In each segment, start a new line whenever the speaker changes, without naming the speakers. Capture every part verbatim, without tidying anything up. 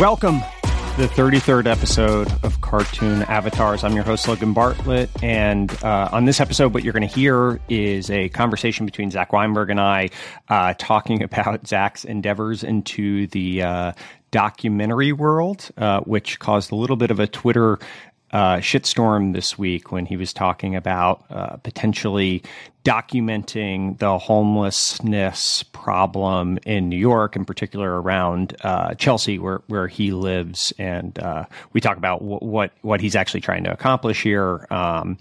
Welcome to the thirty-third episode of Cartoon Avatars. I'm your host, Logan Bartlett, and uh, on this episode, what you're going to hear is a conversation between Zach Weinberg and I uh, talking about Zach's endeavors into the uh, documentary world, uh, which caused a little bit of a Twitter uh, shitstorm this week when he was talking about uh, potentially documenting the homelessness problem in New York, in particular around uh, Chelsea, where where he lives, and uh, we talk about w- what what he's actually trying to accomplish here, um,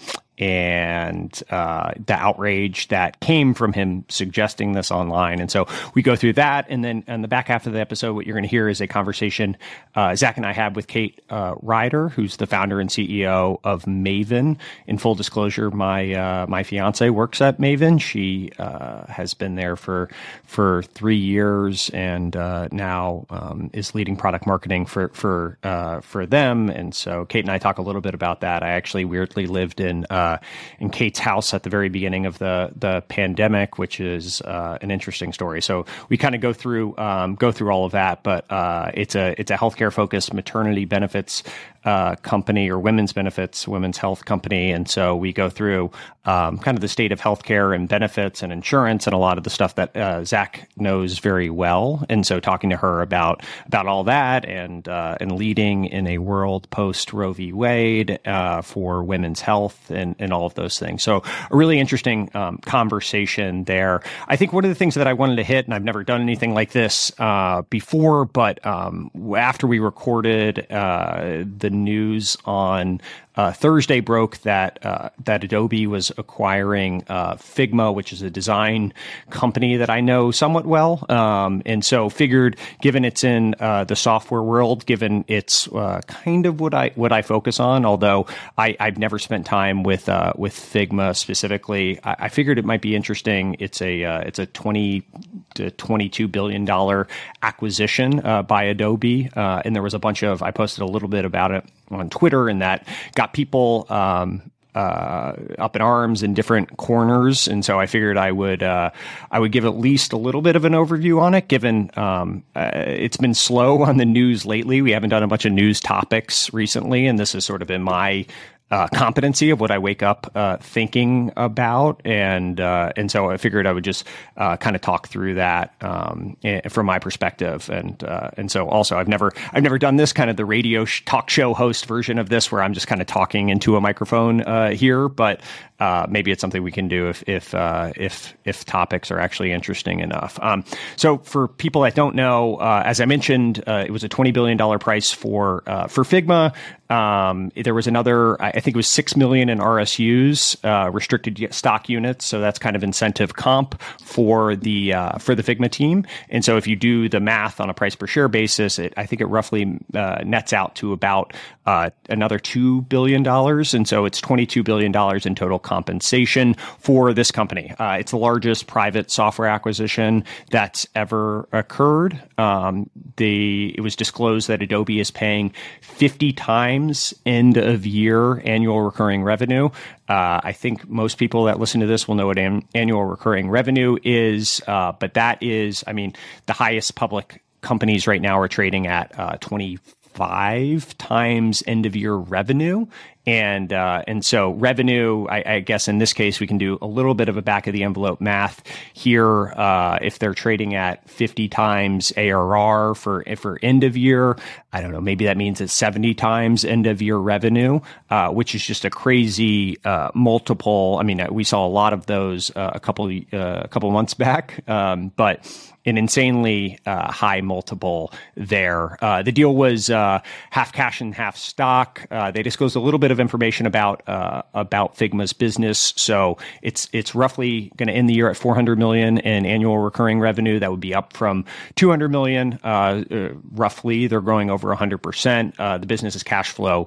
and uh, the outrage that came from him suggesting this online. And so we go through that, and then in the back half of the episode, what you're going to hear is a conversation uh, Zach and I had with Kate uh, Ryder, who's the founder and C E O of Maven. In full disclosure, my uh, my fiance works at Maven. She uh, has been there for for three years and uh, now um, is leading product marketing for for uh, for them. And so Kate and I talk a little bit about that. I actually weirdly lived in uh, in Kate's house at the very beginning of the the pandemic, which is uh, an interesting story. So we kind of go through um, go through all of that. But uh, it's a it's a healthcare focused maternity benefits uh, company, or women's benefits, women's health company. And so we go through um, kind of the state of healthcare and benefits and insurance and a lot of the stuff that uh, Zach knows very well. And so talking to her about about all that and uh, and leading in a world post Roe v. Wade uh, for women's health and, and all of those things. So a really interesting um, conversation there. I think one of the things that I wanted to hit, and I've never done anything like this uh, before, but um, after we recorded uh, the news on Uh, Thursday broke that uh, that Adobe was acquiring uh, Figma, which is a design company that I know somewhat well, um, and so figured, given it's in uh, the software world, given it's uh, kind of what I what I focus on, although I, I've never spent time with uh, with Figma specifically, I, I figured it might be interesting. It's a uh, it's a twenty to twenty-two billion dollar acquisition uh, by Adobe, uh, and there was a bunch of I posted a little bit about it on Twitter, and that got people um, uh, up in arms in different corners. And so I figured I would uh, I would give at least a little bit of an overview on it, given um, uh, it's been slow on the news lately. We haven't done a bunch of news topics recently, and this has sort of been my Uh, competency of what I wake up uh, thinking about, and uh, and so I figured I would just uh, kind of talk through that um, from my perspective, and uh, and so also I've never I've never done this kind of the radio sh- talk show host version of this, where I'm just kind of talking into a microphone uh, here, but uh, maybe it's something we can do if if uh, if if topics are actually interesting enough. Um, so for people that don't know, uh, as I mentioned, uh, it was a twenty billion dollars price for uh, for Figma. Um, there was another, I think it was six million in R S Us, uh, restricted stock units. So that's kind of incentive comp for the, uh, for the Figma team. And so if you do the math on a price per share basis, it, I think it roughly, uh, nets out to about, uh, another two billion dollars. And so it's twenty-two billion dollars in total compensation for this company. Uh, it's the largest private software acquisition that's ever occurred. Um, the, it was disclosed that Adobe is paying fifty times end of year annual recurring revenue. Uh, I think most people that listen to this will know what an annual recurring revenue is, uh, but that is, I mean, the highest public companies right now are trading at uh, twenty-five times end of year revenue. And uh, and so revenue, I, I guess in this case, we can do a little bit of a back of the envelope math here. Uh, if they're trading at fifty times A R R for for end of year, I don't know, maybe that means it's seventy times end of year revenue, uh, which is just a crazy uh, multiple. I mean, we saw a lot of those uh, a couple uh, a couple months back, um, but an insanely uh, high multiple there. Uh, the deal was uh, half cash and half stock. Uh, they disclosed a little bit of information about uh, about Figma's business. So it's it's roughly going to end the year at four hundred million in annual recurring revenue. That would be up from two hundred million. Uh, uh, roughly, they're growing over one hundred percent. Uh, the business is cash flow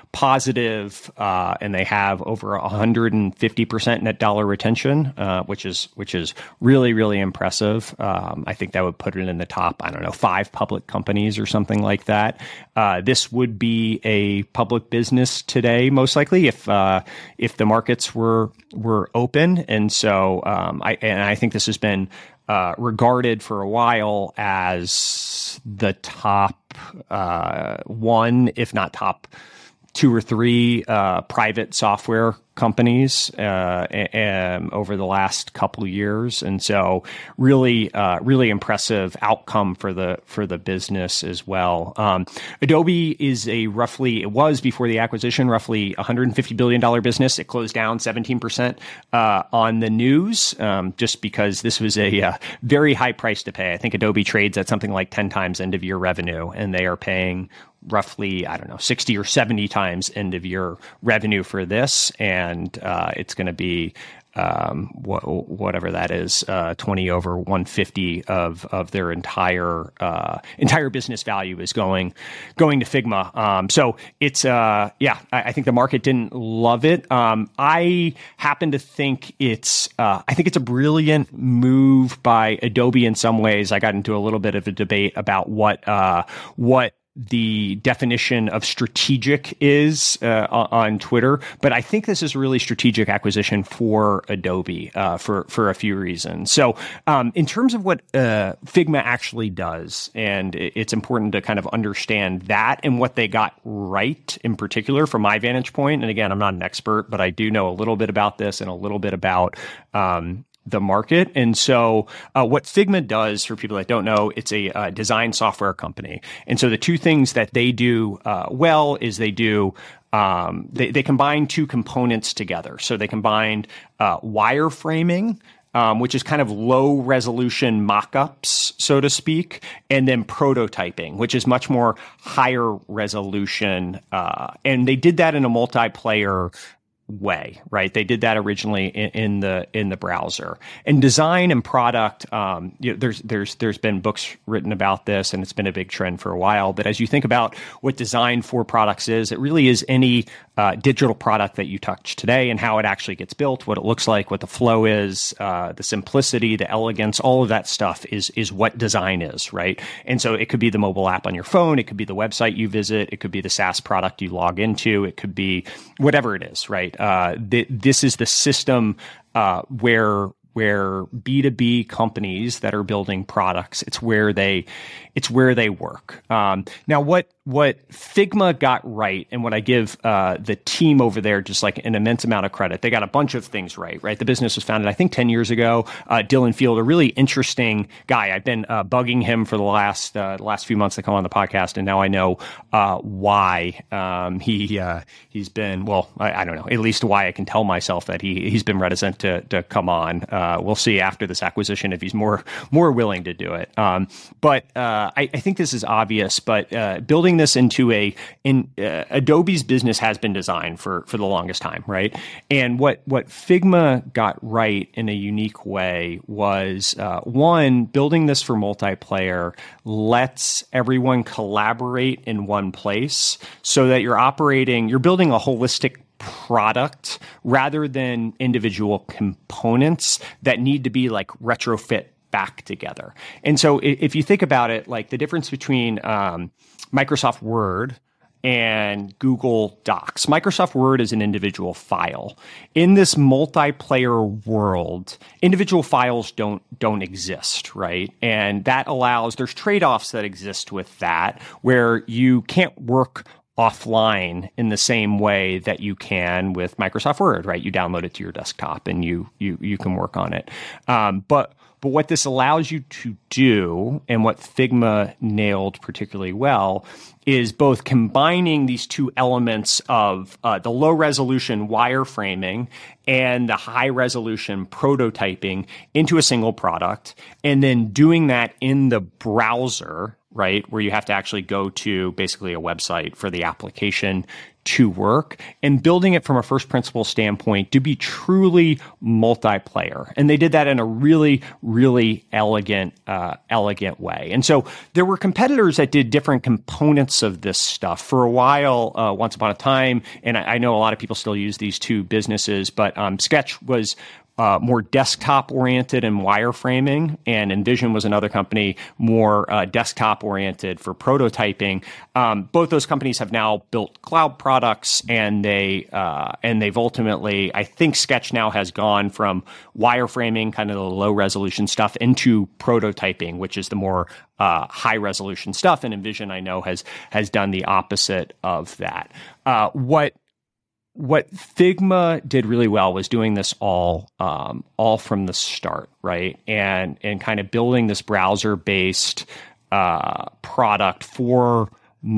positive, uh, and they have over one hundred fifty percent net dollar retention, uh, which is which is really, really impressive. Um, I think that would put it in the top, I don't know, five public companies or something like that. Uh, this would be a public business today, most likely, if uh, if the markets were were open. And so um, I and I think this has been uh, regarded for a while as the top uh, one, if not top two or three uh, private software companies uh, and over the last couple of years, and so really, uh, really impressive outcome for the for the business as well. Um, Adobe is a roughly it was before the acquisition roughly one hundred fifty billion dollars business. It closed down seventeen percent uh, on the news, um, just because this was a uh, very high price to pay. I think Adobe trades at something like ten times end of year revenue, and they are paying roughly, I don't know, sixty or seventy times end of year revenue for this. And uh, it's going to be um, wh- whatever that is, uh, twenty over one hundred fifty of of their entire uh, entire business value is going going to Figma. Um, so it's uh, yeah, I, I think the market didn't love it. Um, I happen to think it's uh, I think it's a brilliant move by Adobe in some ways. I got into a little bit of a debate about what uh, what. the definition of strategic is uh, on Twitter, but I think this is a really strategic acquisition for Adobe uh, for for a few reasons. So, um, in terms of what uh, Figma actually does, and it's important to kind of understand that and what they got right in particular from my vantage point. And again, I'm not an expert, but I do know a little bit about this and a little bit about um, the market. And so uh, what Figma does, for people that don't know, it's a uh, design software company. And so the two things that they do uh, well is they do um, they, they combine two components together. So they combined uh, wireframing, um, which is kind of low resolution mock-ups, so to speak, and then prototyping, which is much more higher resolution. Uh, and they did that in a multiplayer way, right? They did that originally in, in the in the browser. And design and product, um, you know, there's there's there's been books written about this, and it's been a big trend for a while. But as you think about what design for products is, it really is any uh, digital product that you touch today and how it actually gets built, what it looks like, what the flow is, uh, the simplicity, the elegance, all of that stuff is is what design is, right? And so it could be the mobile app on your phone, it could be the website you visit, it could be the SaaS product you log into, it could be whatever it is, right? Uh, th- this is the system uh, where where B two B companies that are building products, it's where they it's where they work. Um, now, what what Figma got right, and what I give uh, the team over there just like an immense amount of credit, they got a bunch of things right. Right, the business was founded, I think, ten years ago. Uh, Dylan Field, a really interesting guy. I've been uh, bugging him for the last uh, the last few months to come on the podcast, and now I know uh, why um, he uh, he's been well. I, I don't know, at least why I can tell myself that he he's been reticent to to come on. Uh, we'll see after this acquisition if he's more more willing to do it. Um, but uh, I, I think this is obvious. But uh, building this into a in uh, Adobe's business has been designed for for the longest time, right? And what what Figma got right in a unique way was uh, one, building this for multiplayer lets everyone collaborate in one place, so that you're operating, you're building a holistic product rather than individual components that need to be like retrofit back together. And so if you think about it, like the difference between um, Microsoft Word and Google Docs. Microsoft Word is an individual file. In this multiplayer world, individual files don't don't exist, right? And that allows, there's trade-offs that exist with that, where you can't work offline in the same way that you can with Microsoft Word, right? You download it to your desktop and you you you can work on it. Um, but but what this allows you to do, and what Figma nailed particularly well, is both combining these two elements of uh, the low resolution wireframing and the high resolution prototyping into a single product, and then doing that in the browser, right? Where you have to actually go to basically a website for the application to work, and building it from a first principle standpoint to be truly multiplayer. And they did that in a really, really elegant, uh, elegant way. And so there were competitors that did different components of this stuff. For a while, uh, once upon a time, and I, I know a lot of people still use these two businesses, but um, Sketch was Uh, more desktop-oriented and wireframing, and Envision was another company more uh, desktop-oriented for prototyping. Um, both those companies have now built cloud products, and they uh, and they've ultimately, I think, Sketch now has gone from wireframing, kind of the low-resolution stuff, into prototyping, which is the more uh, high-resolution stuff. And Envision, I know, has has done the opposite of that. Uh, what What Figma did really well was doing this all, um, all from the start, right? And and kind of building this browser-based uh, product for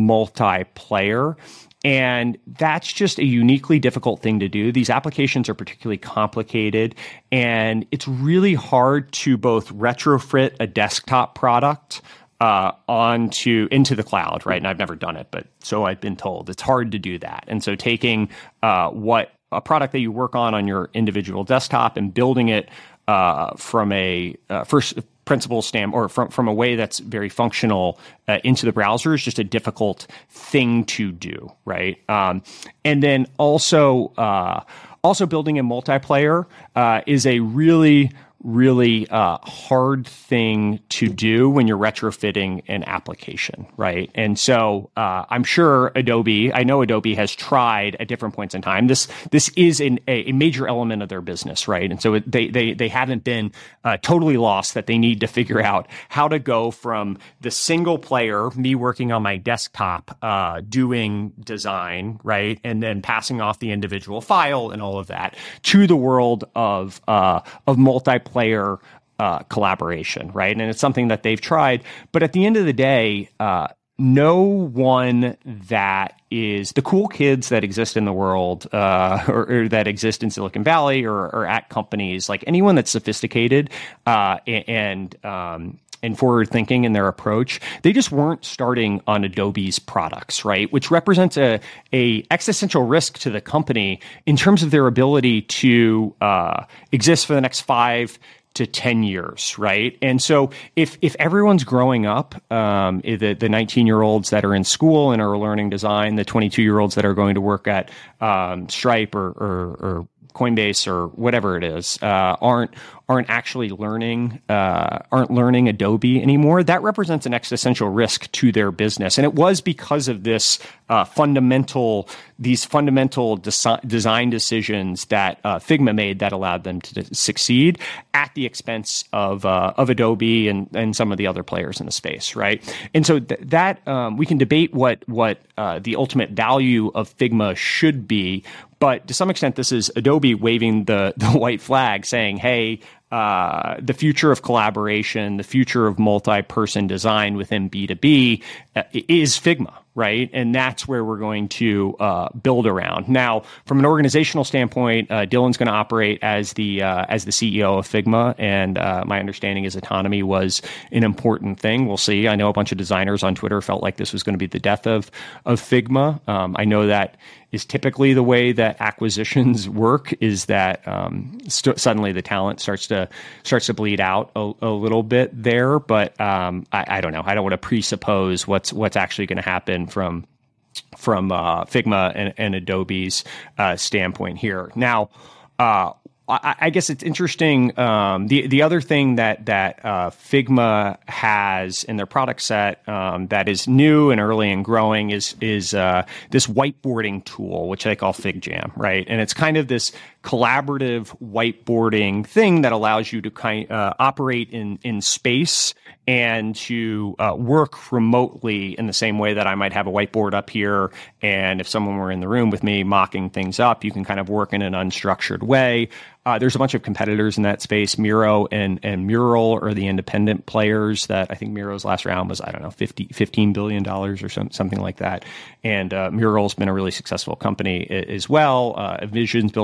multiplayer. And that's just a uniquely difficult thing to do. These applications are particularly complicated, and it's really hard to both retrofit a desktop product Uh, onto into the cloud, right? And I've never done it, but so I've been told it's hard to do that. And so taking uh, what a product that you work on on your individual desktop and building it uh, from a uh, first principle stand or from from a way that's very functional uh, into the browser is just a difficult thing to do, right? Um, and then also uh, also building a multiplayer uh, is a really really uh, hard thing to do when you're retrofitting an application, right? And so uh, I'm sure Adobe, I know Adobe has tried at different points in time. This this is an, a major element of their business, right? And so it, they they they haven't been uh, totally lost that they need to figure out how to go from the single player, me working on my desktop, uh, doing design, right, and then passing off the individual file and all of that, to the world of uh, of multiplayer player uh, collaboration, right? And it's something that they've tried. But at the end of the day, uh, no one that is the cool kids that exist in the world uh, or, or that exist in Silicon Valley or, or at companies, like anyone that's sophisticated uh, and um, and forward thinking in their approach, they just weren't starting on Adobe's products, right? Which represents a, a existential risk to the company in terms of their ability to uh, exist for the next five to ten years, right? And so if if everyone's growing up, um, the the nineteen-year-olds that are in school and are learning design, the twenty-two-year-olds that are going to work at um, Stripe or, or, or Coinbase or whatever it is, uh, aren't aren't actually learning uh, aren't learning Adobe anymore, that represents an existential risk to their business. And it was because of this uh, fundamental these fundamental desi- design decisions that uh, Figma made that allowed them to d- succeed at the expense of uh, of Adobe and and some of the other players in the space, right? And so th- that um, we can debate what what uh, the ultimate value of Figma should be. But to some extent, this is Adobe waving the, the white flag saying, hey, uh, the future of collaboration, the future of multi-person design within B two B uh, is Figma, right? And that's where we're going to uh, build around. Now, from an organizational standpoint, uh, Dylan's going to operate as the uh, as the C E O of Figma, and uh, my understanding is autonomy was an important thing. We'll see. I know a bunch of designers on Twitter felt like this was going to be the death of of Figma. Um, I know that is typically the way that acquisitions work, is that um, st- suddenly the talent starts to starts to bleed out a, a little bit there. But um, I, I don't know. I don't want to presuppose what's what's actually going to happen from from uh, Figma and, and Adobe's uh, standpoint here. Now, uh, I, I guess it's interesting. Um, the the other thing that that uh, Figma has in their product set um, that is new and early and growing is is uh, this whiteboarding tool, which they call FigJam, right? And it's kind of this collaborative whiteboarding thing that allows you to kind uh, operate in in space and to uh, work remotely in the same way that I might have a whiteboard up here, and if someone were in the room with me mocking things up, you can kind of work in an unstructured way. Uh, there's a bunch of competitors in that space. Miro and, and Mural are the independent players that I think Miro's last round was, I don't know, fifty, fifteen billion dollars or some, something like that. And uh, Mural's been a really successful company as well. Uh, Vision's built out a product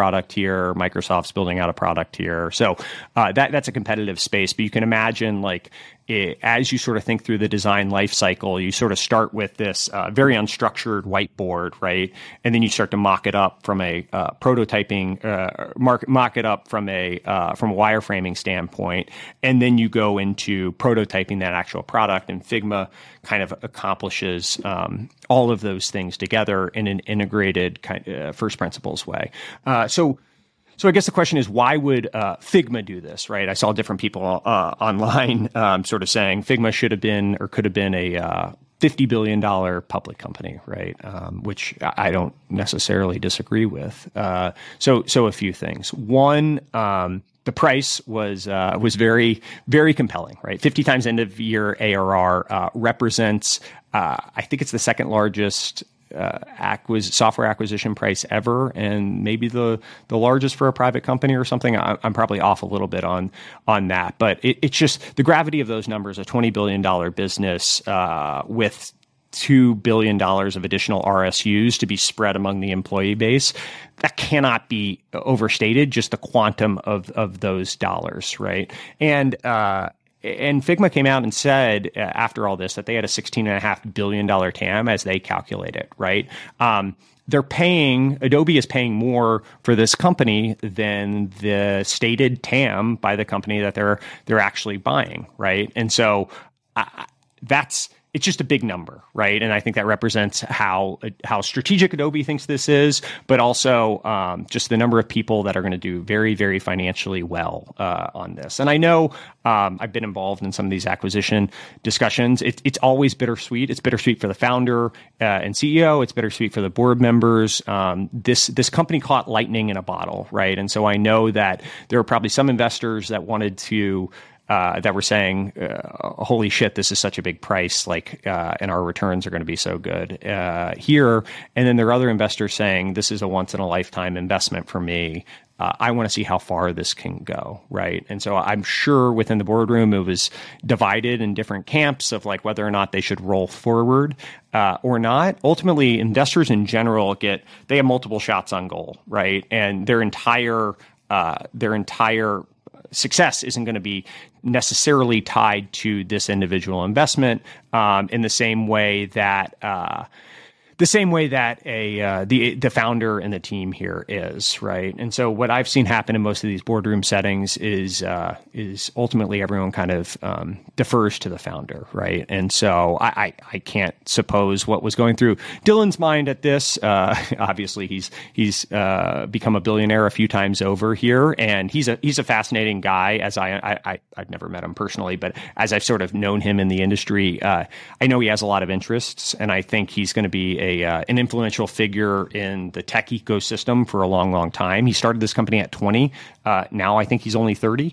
product here. Microsoft's building out a product here. So uh, that that's a competitive space. But you can imagine, like, it, as you sort of think through the design life cycle, you sort of start with this uh, very unstructured whiteboard, right? And then you start to mock it up from a uh, prototyping, uh, mark, mock it up from a uh, from a wireframing standpoint, and then you go into prototyping that actual product. And Figma kind of accomplishes um, all of those things together in an integrated kind of, uh, first principles way. Uh, so. So I guess the question is, why would uh, Figma do this, right? I saw different people uh, online um, sort of saying Figma should have been or could have been a uh, fifty billion dollars public company, right? Um, which I don't necessarily disagree with. Uh, so, so a few things. One, um, the price was uh, was very, very compelling, right? fifty times end of year A R R uh, represents, uh, I think it's the second largest Uh, acquis- software acquisition price ever, and maybe the the largest for a private company or something. I, I'm probably off a little bit on on that, but it, it's just the gravity of those numbers. A twenty billion dollars business uh, with two billion dollars of additional R S Us to be spread among the employee base, that cannot be overstated, just the quantum of of those dollars, right? And uh And Figma came out and said uh, after all this that they had a sixteen point five billion dollars T A M as they calculate it, right? Um, they're paying, Adobe is paying more for this company than the stated T A M by the company that they're they're actually buying, right? And so uh, that's, it's just a big number, right? And I think that represents how how strategic Adobe thinks this is, but also um, just the number of people that are going to do very, very financially well uh, on this. And I know um, I've been involved in some of these acquisition discussions. It, it's always bittersweet. It's bittersweet for the founder uh, and C E O. It's bittersweet for the board members. Um, this this company caught lightning in a bottle, right? And so I know that there are probably some investors that wanted to Uh, that were saying, uh, holy shit, this is such a big price, like, uh, and our returns are going to be so good uh, here. And then there are other investors saying, this is a once in a lifetime investment for me. Uh, I want to see how far this can go, right? And so I'm sure within the boardroom, it was divided in different camps of like whether or not they should roll forward uh, or not. Ultimately, investors in general get, they have multiple shots on goal, right? And their entire, uh, their entire success isn't going to be necessarily tied to this individual investment um, in the same way that uh, the same way that a uh, the the founder and the team here is, right? And so what I've seen happen in most of these boardroom settings is uh, is ultimately everyone kind of um, defers to the founder, right? And so I, I I can't suppose what was going through Dylan's mind at this. Uh, obviously, he's he's uh, become a billionaire a few times over here, and he's a he's a fascinating guy. As I, I, I I've never met him personally, but as I've sort of known him in the industry, uh, I know he has a lot of interests, and I think he's going to be A, uh, an influential figure in the tech ecosystem for a long, long time. He started this company at twenty. Uh, now I think he's only thirty.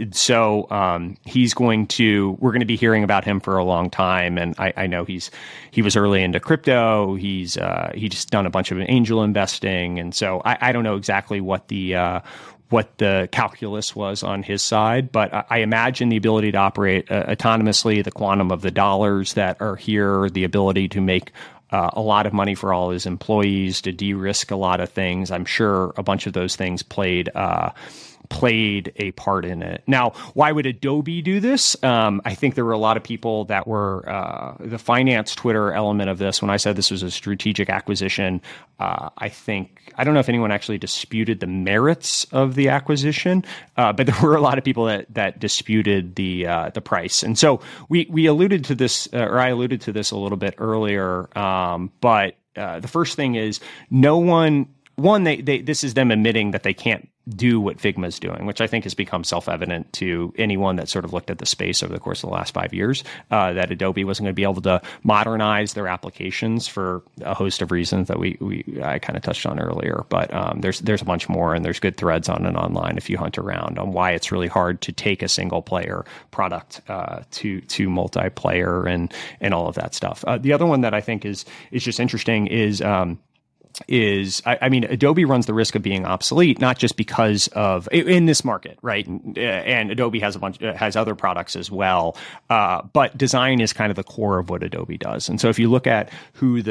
So um, he's going to, we're going to be hearing about him for a long time. And I, I know he's he was early into crypto. He's uh, he's done a bunch of angel investing. And so I, I don't know exactly what the uh, what the calculus was on his side, but I imagine the ability to operate uh, autonomously, the quantum of the dollars that are here, the ability to make Uh, a lot of money for all his employees, to de-risk a lot of things. I'm sure a bunch of those things played uh, played a part in it. Now, why would Adobe do this? Um, I think there were a lot of people that were uh, the finance Twitter element of this. When I said this was a strategic acquisition, uh, I think I don't know if anyone actually disputed the merits of the acquisition, uh, but there were a lot of people that that disputed the uh, the price. And so we we alluded to this, uh, or I alluded to this a little bit earlier. Um, but uh, the first thing is no one. One, they, they this is them admitting that they can't do what Figma is doing, which I think has become self-evident to anyone that sort of looked at the space over the course of the last five years, uh, that Adobe wasn't going to be able to modernize their applications for a host of reasons that we, we I kind of touched on earlier. But um, there's there's a bunch more, and there's good threads on and online if you hunt around on why it's really hard to take a single-player product uh, to to multiplayer and and all of that stuff. Uh, the other one that I think is is just interesting is. Um, is, I, I mean, Adobe runs the risk of being obsolete, not just because of in this market, right? And, and Adobe has a bunch, has other products as well. Uh, but design is kind of the core of what Adobe does. And so if you look at who the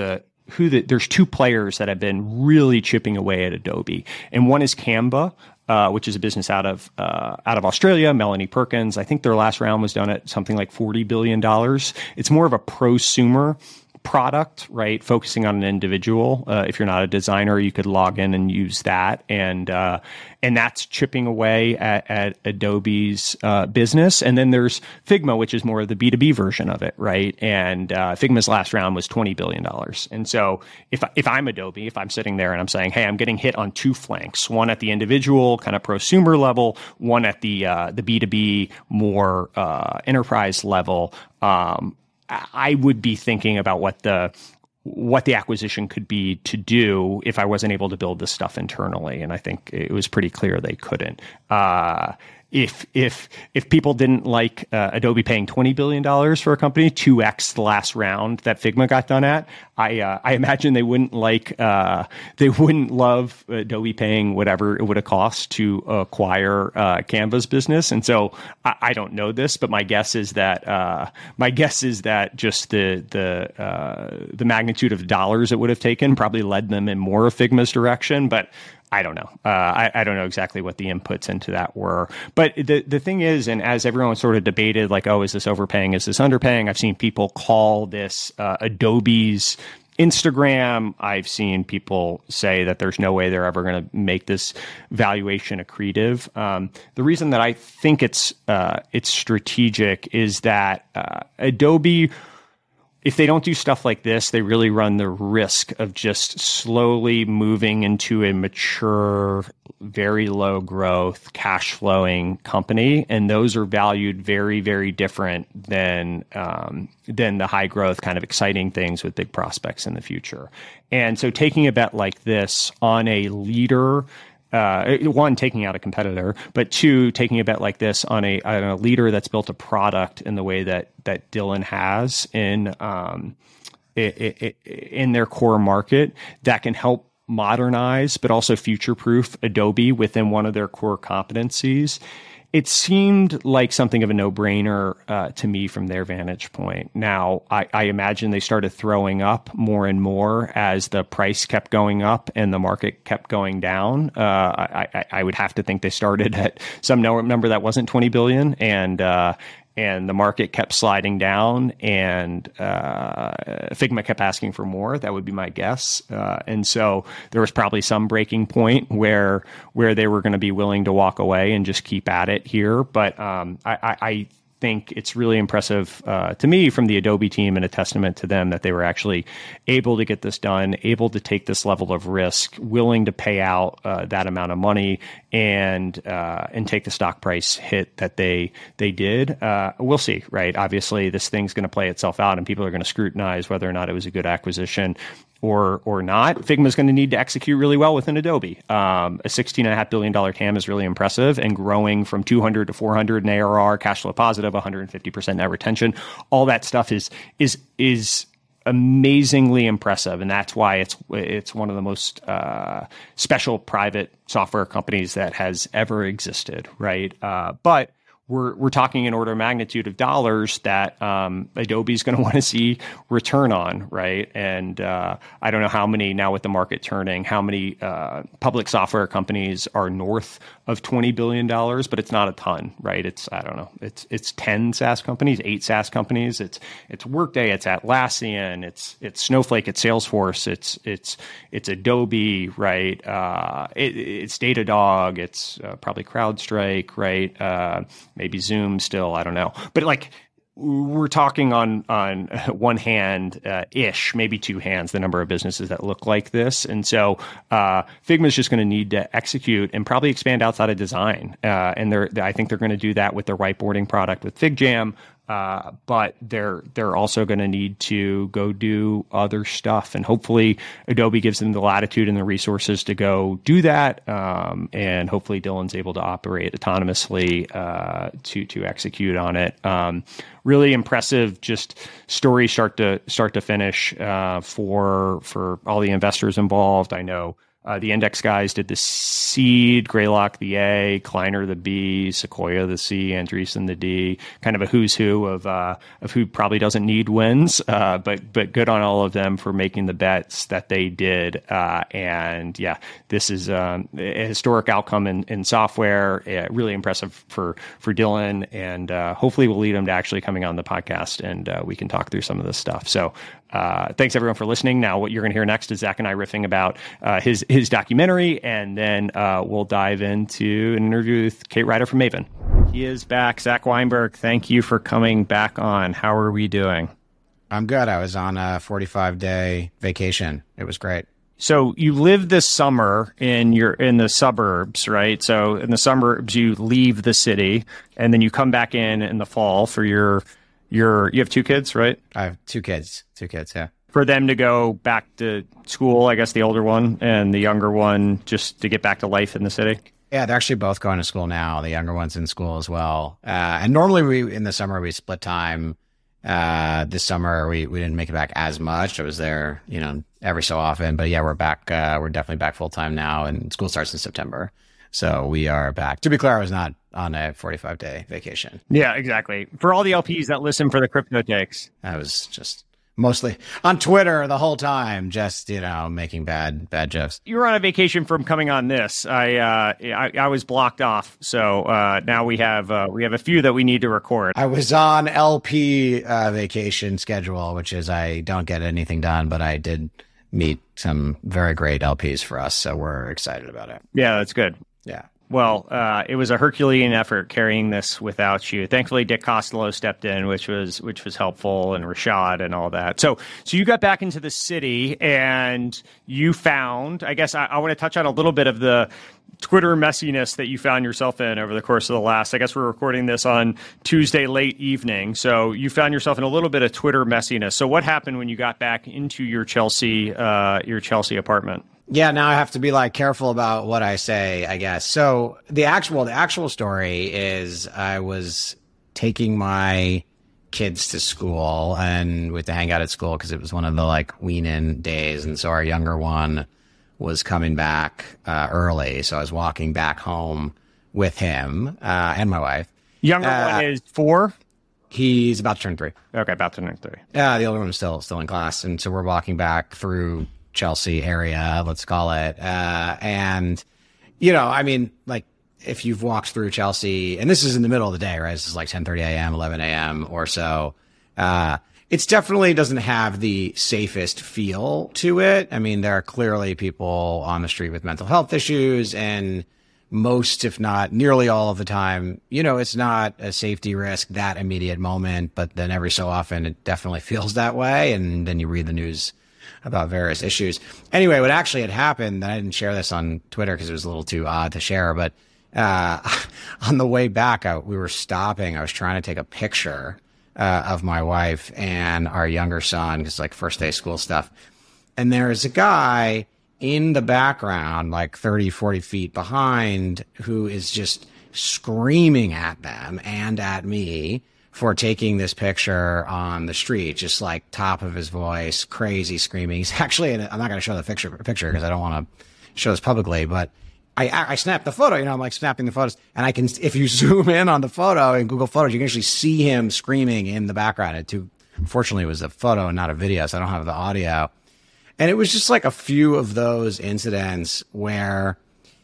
who the, there's two players that have been really chipping away at Adobe, and one is Canva, uh, which is a business out of uh, out of Australia. Melanie Perkins, I think their last round was done at something like forty billion dollars. It's more of a prosumer product, right? Focusing on an individual. Uh, if you're not a designer, you could log in and use that, and uh, and that's chipping away at, at Adobe's uh, business. And then there's Figma, which is more of the B two B version of it, right? And uh, Figma's last round was twenty billion dollars. And so if if I'm Adobe, if I'm sitting there and I'm saying, hey, I'm getting hit on two flanks, one at the individual kind of prosumer level, one at the uh, the B two B more uh, enterprise level. Um, I would be thinking about what the what the acquisition could be to do if I wasn't able to build this stuff internally, and I think it was pretty clear they couldn't. Uh, if if if people didn't like uh, Adobe paying twenty billion dollars for a company, two x the last round that Figma got done at, I uh, I imagine they wouldn't like uh, they wouldn't love Adobe paying whatever it would have cost to acquire uh, Canva's business. And so I, I don't know this, but my guess is that uh, my guess is that just the the uh, the magnitude of dollars it would have taken probably led them in more of Figma's direction, but I don't know. Uh, I, I don't know exactly what the inputs into that were. But the the thing is, and as everyone sort of debated, like, oh, is this overpaying? Is this underpaying? I've seen people call this uh, Adobe's Instagram. I've seen people say that there's no way they're ever going to make this valuation accretive. Um, the reason that I think it's uh, it's strategic is that uh, Adobe, if they don't do stuff like this, they really run the risk of just slowly moving into a mature, very low growth, cash flowing company. And those are valued very, very different than, um, than the high growth kind of exciting things with big prospects in the future. And so taking a bet like this on a leader, Uh, one, taking out a competitor, but two, taking a bet like this on a, on a leader that's built a product in the way that that Dylan has in um, it, it, in their core market that can help modernize, but also future-proof Adobe within one of their core competencies. It seemed like something of a no-brainer uh, to me from their vantage point. Now, I, I imagine they started throwing up more and more as the price kept going up and the market kept going down. Uh, I, I, I would have to think they started at some number that wasn't twenty billion dollars, and uh, and the market kept sliding down, and uh, Figma kept asking for more. That would be my guess. Uh, and so there was probably some breaking point where where they were going to be willing to walk away and just keep at it here. But um, I, I, I think it's really impressive uh, to me from the Adobe team, and a testament to them that they were actually able to get this done, able to take this level of risk, willing to pay out uh, that amount of money, and uh, and take the stock price hit that they they did. Uh, we'll see, right? Obviously, this thing's going to play itself out, and people are going to scrutinize whether or not it was a good acquisition or or not. Figma is going to need to execute really well within Adobe. Um, a sixteen point five billion dollars T A M is really impressive, and growing from two hundred to four hundred in A R R, cash flow positive, one hundred fifty percent net retention. All that stuff is is is amazingly impressive, and that's why it's it's one of the most uh, special private software companies that has ever existed, right? Uh, but We're we're talking an order of magnitude of dollars that um, Adobe's going to want to see return on, right? And uh, I don't know how many, now with the market turning, how many uh, public software companies are north of twenty billion dollars, but it's not a ton, right? It's, I don't know, it's it's ten SaaS companies, eight SaaS companies. It's it's Workday, it's Atlassian, it's it's Snowflake, it's Salesforce, it's it's it's Adobe, right? Uh, it, it's Datadog, it's uh, probably CrowdStrike, right? Uh, Maybe Zoom still, I don't know. But like, we're talking on on one hand uh, ish, maybe two hands, the number of businesses that look like this. And so uh, Figma is just going to need to execute and probably expand outside of design. Uh, and they're, I think they're going to do that with their whiteboarding product with FigJam. Uh, but they're they're also going to need to go do other stuff, and hopefully Adobe gives them the latitude and the resources to go do that. Um, and hopefully Dylan's able to operate autonomously uh, to to execute on it. Um, really impressive, just story start to start to finish uh, for for all the investors involved. I know Uh, the Index guys did the Seed, Greylock the A, Kleiner the B, Sequoia the C, Andreessen the D. Kind of a who's who of uh, of who probably doesn't need wins, uh, but but good on all of them for making the bets that they did. Uh, and yeah, this is um, a historic outcome in, in software. Uh, really impressive for for Dylan, and uh, hopefully will lead him to actually coming on the podcast, and uh, we can talk through some of this stuff. So. Uh, thanks everyone for listening. Now, what you're going to hear next is Zach and I riffing about uh, his his documentary, and then uh, we'll dive into an interview with Kate Ryder from Maven. He is back. Zach Weinberg, thank you for coming back on. How are we doing?
I'm good. I was on a forty-five day vacation. It was great.
So you live this summer in your in the suburbs, right? So in the suburbs, you leave the city, and then you come back in in the fall for your your. You have two kids, right?
I have two kids. Two kids, yeah.
For them to go back to school, I guess the older one and the younger one, just to get back to life in the city?
Yeah, they're actually both going to school now. The younger one's in school as well. Uh, and normally we in the summer, we split time. Uh, this summer, we, we didn't make it back as much. I was there, you know, every so often. But yeah, we're back. Uh, we're definitely back full time now, and school starts in September. So we are back. To be clear, I was not on a forty-five day vacation.
Yeah, exactly. For all the L Ps that listen for the crypto takes.
I was just... mostly on Twitter the whole time, just, you know, making bad, bad jokes.
You were on a vacation from coming on this. I, uh, I, I was blocked off. So, uh, now we have, uh, we have a few that we need to record.
I was on L P, uh, vacation schedule, which is I don't get anything done, but I did meet some very great L Ps for us. So we're excited about it.
Yeah, that's good.
Yeah.
Well, uh, it was a Herculean effort carrying this without you. Thankfully, Dick Costello stepped in, which was which was helpful, and Rashad and all that. So, so you got back into the city, and you found. I guess I, I want to touch on a little bit of the Twitter messiness that you found yourself in over the course of the last. I guess we're recording this on Tuesday late evening, so you found yourself in a little bit of Twitter messiness. So, what happened when you got back into your Chelsea uh, your Chelsea apartment?
Yeah, now I have to be like careful about what I say, I guess. So the actual the actual story is I was taking my kids to school, and we had to hang out at school because it was one of the like wean-in days, and so our younger one was coming back uh, early, so I was walking back home with him uh, and my wife.
Younger
uh,
one is four?
He's about to turn three.
Okay, about to turn three.
Yeah, the older one was still still in class, and so we're walking back through Chelsea area, let's call it. Uh, and, you know, I mean, like, if you've walked through Chelsea, and this is in the middle of the day, right? This is like ten thirty a.m., eleven a.m. or so. Uh, it's definitely doesn't have the safest feel to it. I mean, there are clearly people on the street with mental health issues, and most, if not nearly all of the time, you know, it's not a safety risk that immediate moment, but then every so often it definitely feels that way. And then you read the news about various issues. Anyway, what actually had happened, and I didn't share this on Twitter because it was a little too odd to share, but uh, on the way back, I, we were stopping. I was trying to take a picture uh, of my wife and our younger son, because like first day school stuff. And there's a guy in the background, like thirty, forty feet behind, who is just screaming at them and at me for taking this picture on the street, just like top of his voice, crazy screaming. He's actually, I'm not going to show the picture picture because I don't want to show this publicly, but I, I snapped the photo, you know, I'm like snapping the photos, and I can, if you zoom in on the photo in Google Photos, you can actually see him screaming in the background. It too, unfortunately, it was a photo and not a video, so I don't have the audio. And it was just like a few of those incidents where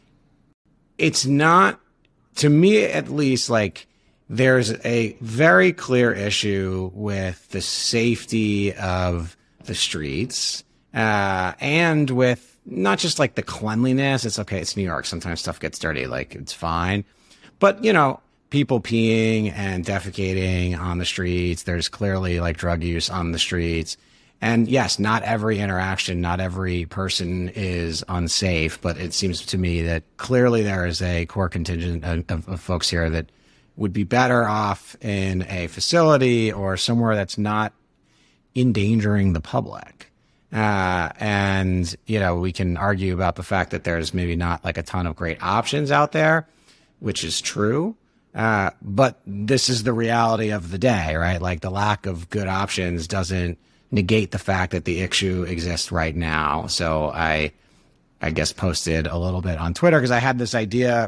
it's not, to me at least, like, there's a very clear issue with the safety of the streets, uh, and with not just like the cleanliness. It's okay. It's New York. Sometimes stuff gets dirty. Like, it's fine. But, you know, people peeing and defecating on the streets. There's clearly like drug use on the streets. And yes, not every interaction, not every person is unsafe, but it seems to me that clearly there is a core contingent of, of, of folks here that would be better off in a facility or somewhere that's not endangering the public. Uh, and, you know, we can argue about the fact that there's maybe not like a ton of great options out there, which is true. Uh, but this is the reality of the day, right? Like, the lack of good options doesn't negate the fact that the issue exists right now. So I, I guess, posted a little bit on Twitter because I had this idea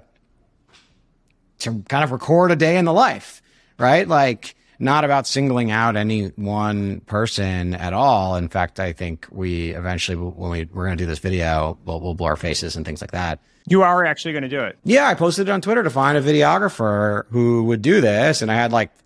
to kind of record a day in the life, right? Like, not about singling out any one person at all. In fact, I think we eventually, when we, we're going to do this video, we'll, we'll blur faces and things like that.
You are actually going to do it?
Yeah, I posted it on Twitter to find a videographer who would do this. And I had like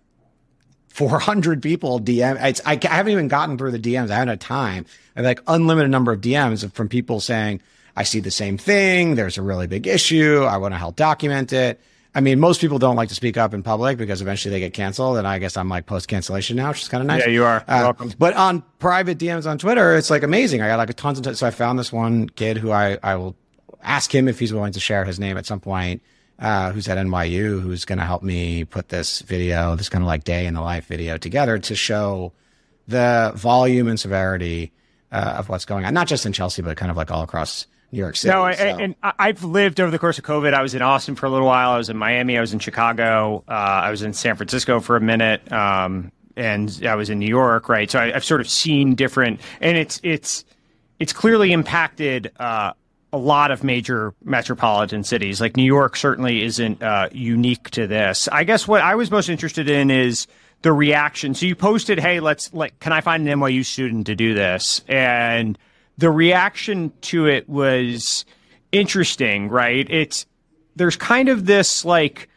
four hundred people D M. It's, I, I haven't even gotten through the D Ms. I haven't had time. I have like unlimited number of D Ms from people saying, I see the same thing. There's a really big issue. I want to help document it. I mean, most people don't like to speak up in public because eventually they get canceled. And I guess I'm like post cancellation now, which is kind of nice.
Yeah, you are. You're uh, welcome.
But on private D Ms on Twitter, it's like amazing. I got like a tons of, t- so I found this one kid who I, I will ask him if he's willing to share his name at some point, uh, who's at N Y U, who's going to help me put this video, this kind of like day in the life video together to show the volume and severity uh, of what's going on, not just in Chelsea, but kind of like all across New York City.
No,
so.
and, and I've lived over the course of COVID. I was in Austin for a little while. I was in Miami. I was in Chicago. Uh, I was in San Francisco for a minute, um, and I was in New York. Right, so I, I've sort of seen different, and it's it's it's clearly impacted uh, a lot of major metropolitan cities. Like New York certainly isn't uh, unique to this. I guess what I was most interested in is the reaction. So you posted, "Hey, let's like, can I find an N Y U student to do this?" And the reaction to it was interesting, right? It's there's kind of this like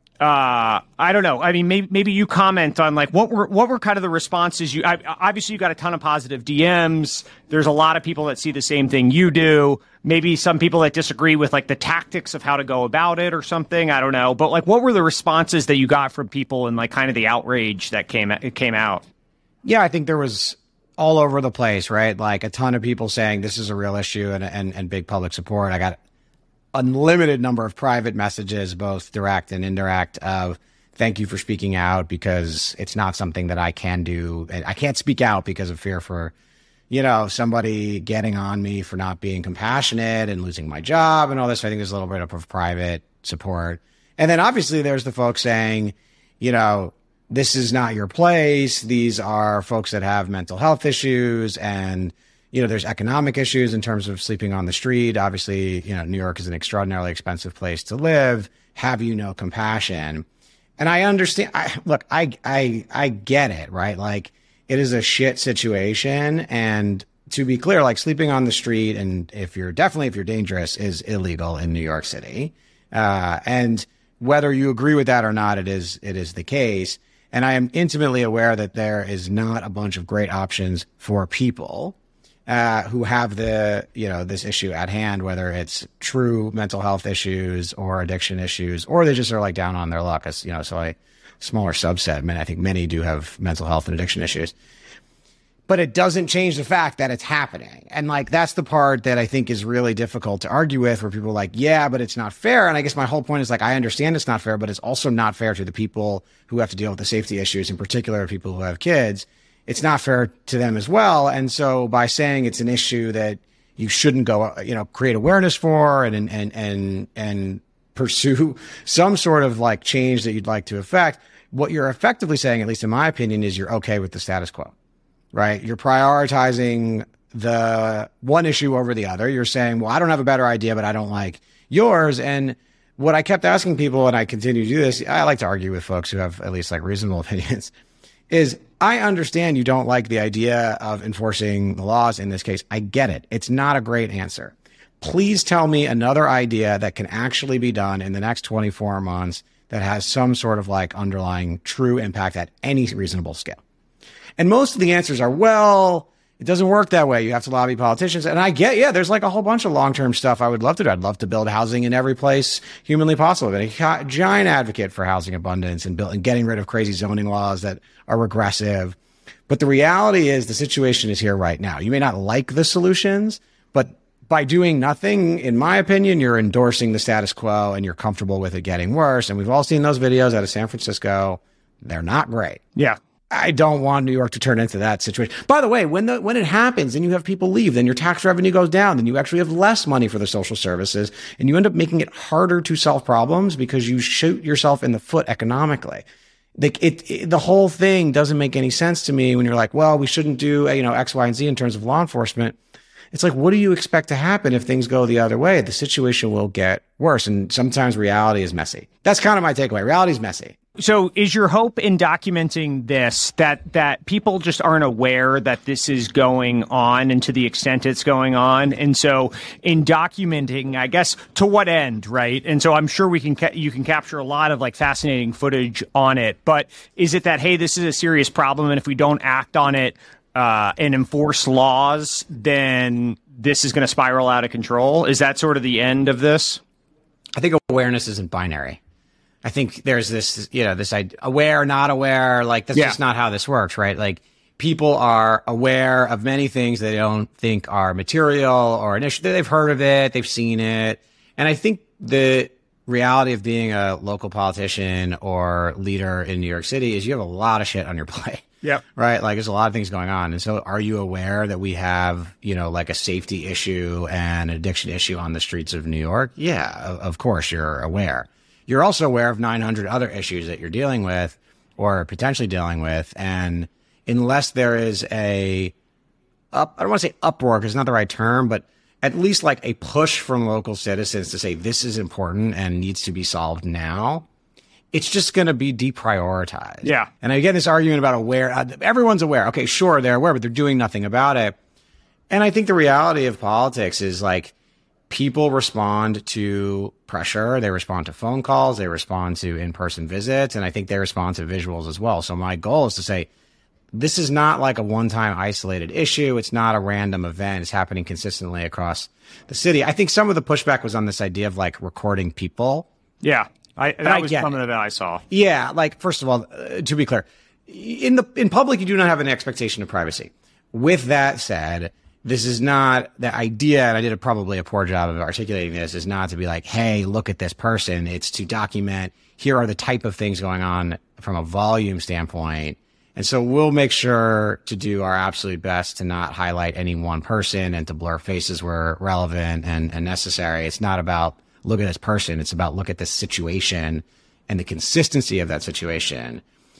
uh, I don't know. I mean, maybe maybe you comment on like what were what were kind of the responses. You I, obviously you got a ton of positive D Ms. There's a lot of people that see the same thing you do. Maybe some people that disagree with like the tactics of how to go about it or something. I don't know. But like, what were the responses that you got from people and like kind of the outrage that came it came out?
Yeah, I think there was all over the place, right? Like a ton of people saying this is a real issue and, and, and big public support. I got unlimited number of private messages, both direct and indirect, of thank you for speaking out because it's not something that I can do. I can't speak out because of fear for, you know, somebody getting on me for not being compassionate and losing my job and all this. I think there's a little bit of private support. And then obviously there's the folks saying, you know, this is not your place. These are folks that have mental health issues and, you know, there's economic issues in terms of sleeping on the street. Obviously, you know, New York is an extraordinarily expensive place to live. Have you no compassion? And I understand. I, look, I, I, I get it, right? Like it is a shit situation. And to be clear, like sleeping on the street and if you're definitely, if you're dangerous is illegal in New York City. Uh, and whether you agree with that or not, it is, it is the case. And I am intimately aware that there is not a bunch of great options for people uh, who have the, you know, this issue at hand, whether it's true mental health issues or addiction issues, or they just are like down on their luck. As, you know, so a smaller subset. I mean, I think many do have mental health and addiction issues. But it doesn't change the fact that it's happening. And like, that's the part that I think is really difficult to argue with, where people are like, yeah, but it's not fair. And I guess my whole point is like, I understand it's not fair, but it's also not fair to the people who have to deal with the safety issues, in particular, people who have kids. It's not fair to them as well. And so by saying it's an issue that you shouldn't go, you know, create awareness for and, and, and, and pursue some sort of like change that you'd like to affect, what you're effectively saying, at least in my opinion, is you're okay with the status quo. Right? You're prioritizing the one issue over the other. You're saying, well, I don't have a better idea, but I don't like yours. And what I kept asking people, and I continue to do this, I like to argue with folks who have at least like reasonable opinions, is I understand you don't like the idea of enforcing the laws in this case. I get it. It's not a great answer. Please tell me another idea that can actually be done in the next twenty-four months that has some sort of like underlying true impact at any reasonable scale. And most of the answers are, well, it doesn't work that way. You have to lobby politicians. And I get, yeah, there's like a whole bunch of long-term stuff I would love to do. I'd love to build housing in every place humanly possible. I'm a giant advocate for housing abundance and, build, and getting rid of crazy zoning laws that are regressive. But the reality is the situation is here right now. You may not like the solutions, but by doing nothing, in my opinion, you're endorsing the status quo and you're comfortable with it getting worse. And we've all seen those videos out of San Francisco. They're not great.
Yeah.
I don't want New York to turn into that situation. By the way, when the when it happens and you have people leave, then your tax revenue goes down, then you actually have less money for the social services, and you end up making it harder to solve problems because you shoot yourself in the foot economically. Like it, it, the whole thing doesn't make any sense to me when you're like, well, we shouldn't do, you know, X, Y, and Z in terms of law enforcement. It's like, what do you expect to happen if things go the other way? The situation will get worse. And sometimes reality is messy. That's kind of my takeaway. Reality is messy.
So is your hope in documenting this that that people just aren't aware that this is going on and to the extent it's going on? And so in documenting, I guess, to what end, right? And so I'm sure we can ca- you can capture a lot of like fascinating footage on it. But is it that, hey, this is a serious problem, and if we don't act on it uh, and enforce laws, then this is going to spiral out of control? Is that sort of the end of this?
I think awareness isn't binary. I think there's this, you know, this idea, aware, not aware, like that's yeah. just not how this works, right? Like people are aware of many things they don't think are material or an issue. They've heard of it, they've seen it. And I think the reality of being a local politician or leader in New York City is you have a lot of shit on your plate.
Yeah.
Right. Like there's a lot of things going on. And so are you aware that we have, you know, like a safety issue and an addiction issue on the streets of New York? Yeah, of course you're aware. You're also aware of nine hundred other issues that you're dealing with or potentially dealing with. And unless there is a, up, I don't want to say uproar because it's not the right term, but at least like a push from local citizens to say this is important and needs to be solved now, it's just going to be deprioritized.
Yeah.
And again, this argument about aware, uh, everyone's aware. Okay, sure, they're aware, but they're doing nothing about it. And I think the reality of politics is like, people respond to pressure. They respond to phone calls. They respond to in-person visits. And I think they respond to visuals as well. So my goal is to say, this is not like a one-time isolated issue. It's not a random event. It's happening consistently across the city. I think some of the pushback was on this idea of like recording people.
Yeah. I, that
I
was
get
something
it.
that I saw.
Yeah. Like, first of all, uh, to be clear, in the, in public, you do not have an expectation of privacy. With that said, this is not the idea, and I did a, probably a poor job of articulating this, is not to be like, hey, look at this person. It's to document, here are the type of things going on from a volume standpoint. And so we'll make sure to do our absolute best to not highlight any one person and to blur faces where relevant and, and necessary. It's not about look at this person. It's about look at this situation and the consistency of that situation.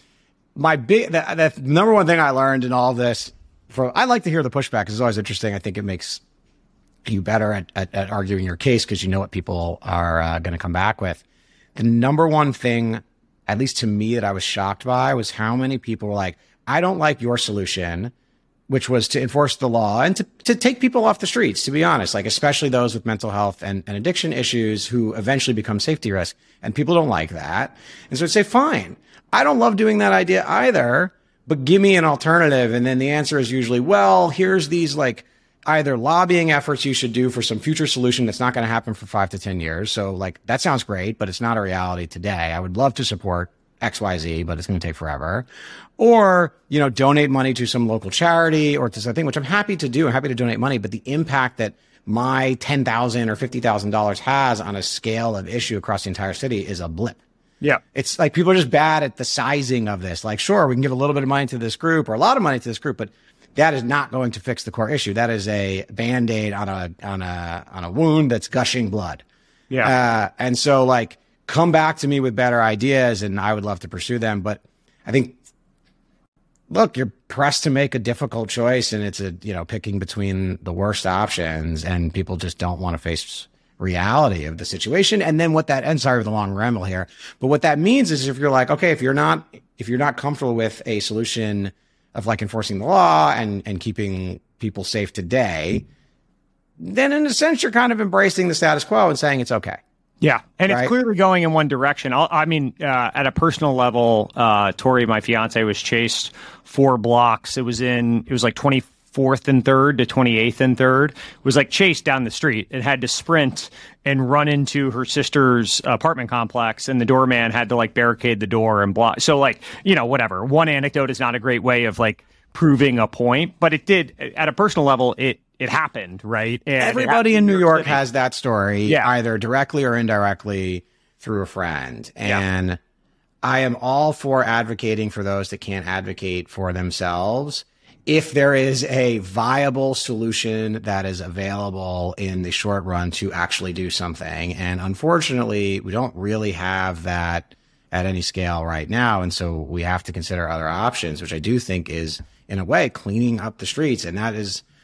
My big, the, the number one thing I learned in all of this, For, I like to hear the pushback because it's always interesting. I think it makes you better at, at, at arguing your case because you know what people are uh, going to come back with. The number one thing, at least to me, that I was shocked by was how many people were like, I don't like your solution, which was to enforce the law and to, to take people off the streets, to be honest, like especially those with mental health and, and addiction issues who eventually become safety risk. And people don't like that. And so I'd say, fine, I don't love doing that idea either, but give me an alternative. And then the answer is usually, well, here's these like either lobbying efforts you should do for some future solution that's not going to happen for five to ten years. So like, that sounds great, but it's not a reality today. I would love to support X Y Z, but it's going to take forever. Or, you know, donate money to some local charity or to something, which I'm happy to do. I'm happy to donate money, but the impact that my ten thousand dollars or fifty thousand dollars has on a scale of issue across the entire city is a blip.
Yeah.
It's like people are just bad at the sizing of this. Like, sure, we can give a little bit of money to this group or a lot of money to this group, but that is not going to fix the core issue. That is a Band-Aid on a, on a, on a wound that's gushing blood.
Yeah.
Uh, and so like, come back to me with better ideas and I would love to pursue them. But I think, look, you're pressed to make a difficult choice and it's a, you know, picking between the worst options and people just don't want to face reality of the situation. And then what that, and sorry for the long ramble here, but what that means is if you're like, okay, if you're not, if you're not comfortable with a solution of like enforcing the law and, and keeping people safe today, then in a sense, you're kind of embracing the status quo and saying it's okay.
Yeah. And
right?
It's clearly going in one direction. I'll, I mean, uh, at a personal level, uh, Tori, my fiance, was chased four blocks. It was in, it was like twenty-fourth and third to twenty-eighth and third. It was like chased down the street. It had to sprint and run into her sister's apartment complex, and the doorman had to like barricade the door and block. So like, you know, whatever. One anecdote is not a great way of like proving a point, but it did at a personal level, it, it happened, right? And
everybody in New York has that story,
yeah.
either directly or indirectly through a friend. And yeah. I am all for advocating for those that can't advocate for themselves. If there is a viable solution that is available in the short run to actually do something. And unfortunately, we don't really have that at any scale right now. And so we have to consider other options, which I do think is, in a way, cleaning up the streets. And that is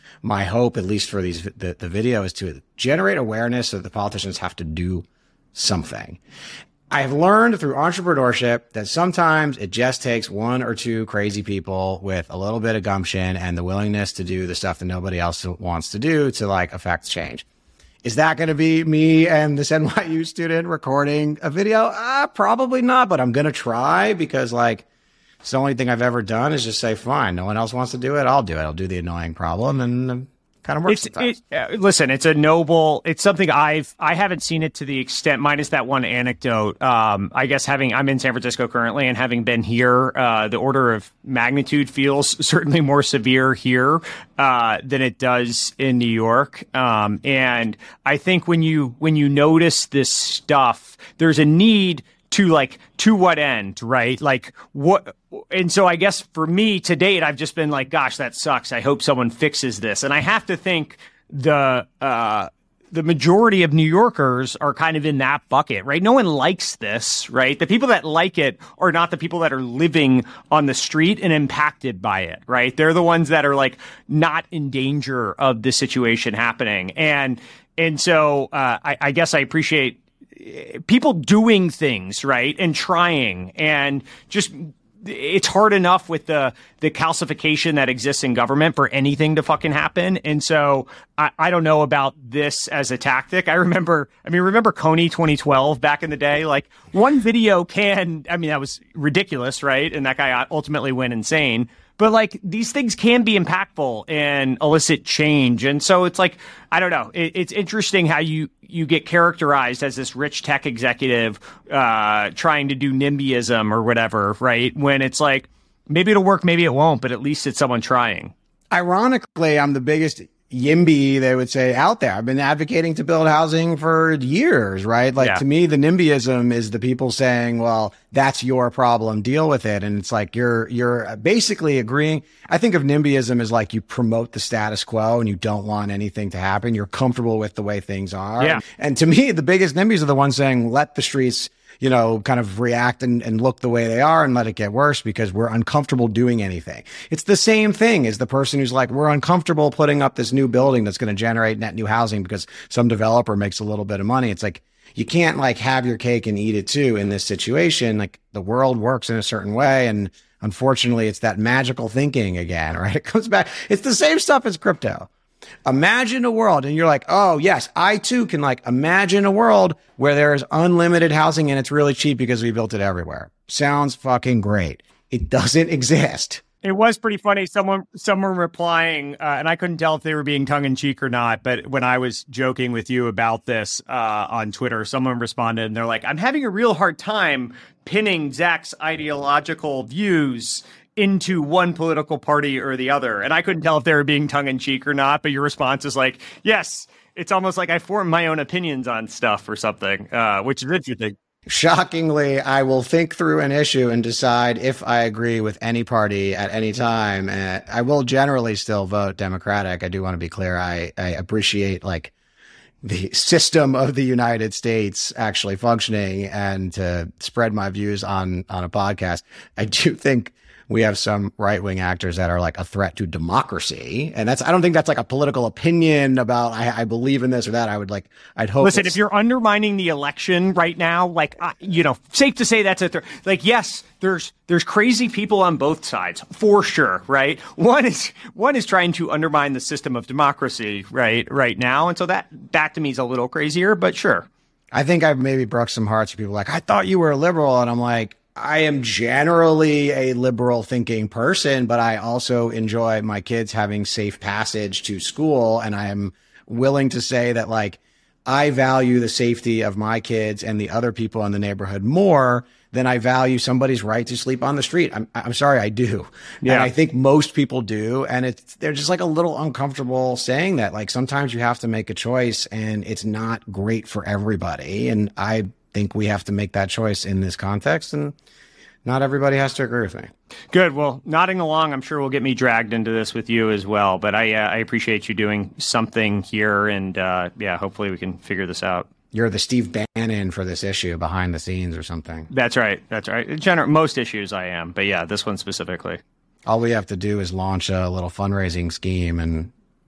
my hope, at least for these the, the video, is to generate awareness that the politicians have to do something. I have learned through entrepreneurship that sometimes it just takes one or two crazy people with a little bit of gumption and the willingness to do the stuff that nobody else wants to do to like affect change. Is that going to be me and this N Y U student recording a video? Uh, probably not, but I'm going to try because like it's the only thing I've ever done is just say, fine, no one else wants to do it. I'll do it. I'll do the annoying problem and um, kind of works.
It's, it, uh, listen, it's a noble, it's something I've, I haven't seen it to the extent, minus that one anecdote. Um, I guess having, I'm in San Francisco currently and having been here, uh, the order of magnitude feels certainly more severe here, uh, than it does in New York. Um, and I think when you, when you notice this stuff, there's a need to like, to what end, right? Like what, and so I guess for me to date, I've just been like, gosh, that sucks. I hope someone fixes this. And I have to think the, uh, the majority of New Yorkers are kind of in that bucket, right? No one likes this, right? The people that like it are not the people that are living on the street and impacted by it, right? They're the ones that are like not in danger of the situation happening. And, and so, uh, I, I guess I appreciate people doing things, right, and trying, and just it's hard enough with the the calcification that exists in government for anything to fucking happen. And so I, I don't know about this as a tactic. I remember, I mean, remember Coney twenty twelve back in the day? Like one video can, I mean, that was ridiculous, right? And that guy ultimately went insane. But like these things can be impactful and elicit change. And so it's like, I don't know. It, it's interesting how you, you get characterized as this rich tech executive uh, trying to do NIMBYism or whatever, right? When it's like, maybe it'll work, maybe it won't, but at least it's someone trying.
Ironically, I'm the biggest YIMBY, they would say, out there. I've been advocating to build housing for years, right? Like, yeah. To me, the NIMBYism is the people saying, well, that's your problem, deal with it. And it's like, you're, you're basically agreeing. I think of NIMBYism as like you promote the status quo and you don't want anything to happen. You're comfortable with the way things are.
Yeah.
And to me, the biggest NIMBYs are the ones saying, let the streets, you know, kind of react and, and look the way they are and let it get worse because we're uncomfortable doing anything. It's the same thing as the person who's like, we're uncomfortable putting up this new building that's going to generate net new housing because some developer makes a little bit of money. It's like, you can't like have your cake and eat it too in this situation. Like the world works in a certain way. And unfortunately, it's that magical thinking again, right? It comes back. It's the same stuff as crypto. Imagine a world, and you're like, oh, yes, I too can like imagine a world where there is unlimited housing and it's really cheap because we built it everywhere. Sounds fucking great. It doesn't exist.
It was pretty funny. Someone, someone replying, uh, and I couldn't tell if they were being tongue in cheek or not. But when I was joking with you about this uh, on Twitter, someone responded and they're like, I'm having a real hard time pinning Zach's ideological views into one political party or the other. And I couldn't tell if they were being tongue in cheek or not. But your response is like, yes, it's almost like I form my own opinions on stuff or something, uh, which is interesting.
Shockingly, I will think through an issue and decide if I agree with any party at any time. Uh, I will generally still vote Democratic. I do want to be clear. I, I appreciate like the system of the United States actually functioning and to spread my views on, on a podcast. I do think we have some right-wing actors that are like a threat to democracy. And that's, I don't think that's like a political opinion about, I, I believe in this or that. I would like, I'd hope.
Listen, if you're undermining the election right now, like, uh, you know, safe to say that's a, th- like, yes, there's, there's crazy people on both sides for sure. Right. One is, one is trying to undermine the system of democracy right, right now. And so that, that to me is a little crazier, but sure.
I think I've maybe broke some hearts for people like, I thought you were a liberal. And I'm like, I am generally a liberal thinking person, but I also enjoy my kids having safe passage to school. And I am willing to say that like, I value the safety of my kids and the other people in the neighborhood more than I value somebody's right to sleep on the street. I'm, I'm sorry, I do. Yeah. And I think most people do. And it's, they're just like a little uncomfortable saying that. Like sometimes you have to make a choice and it's not great for everybody. And I think we have to make that choice in this context, and not everybody has to agree with me.
Good. Well, nodding along, I'm sure will get me dragged into this with you as well. But I, uh, I appreciate you doing something here, and uh, yeah, hopefully we can figure this out.
You're the Steve Bannon for this issue, behind the scenes or something.
That's right. That's right. Gener- most issues I am, but yeah, this one specifically.
All we have to do is launch a little fundraising scheme, and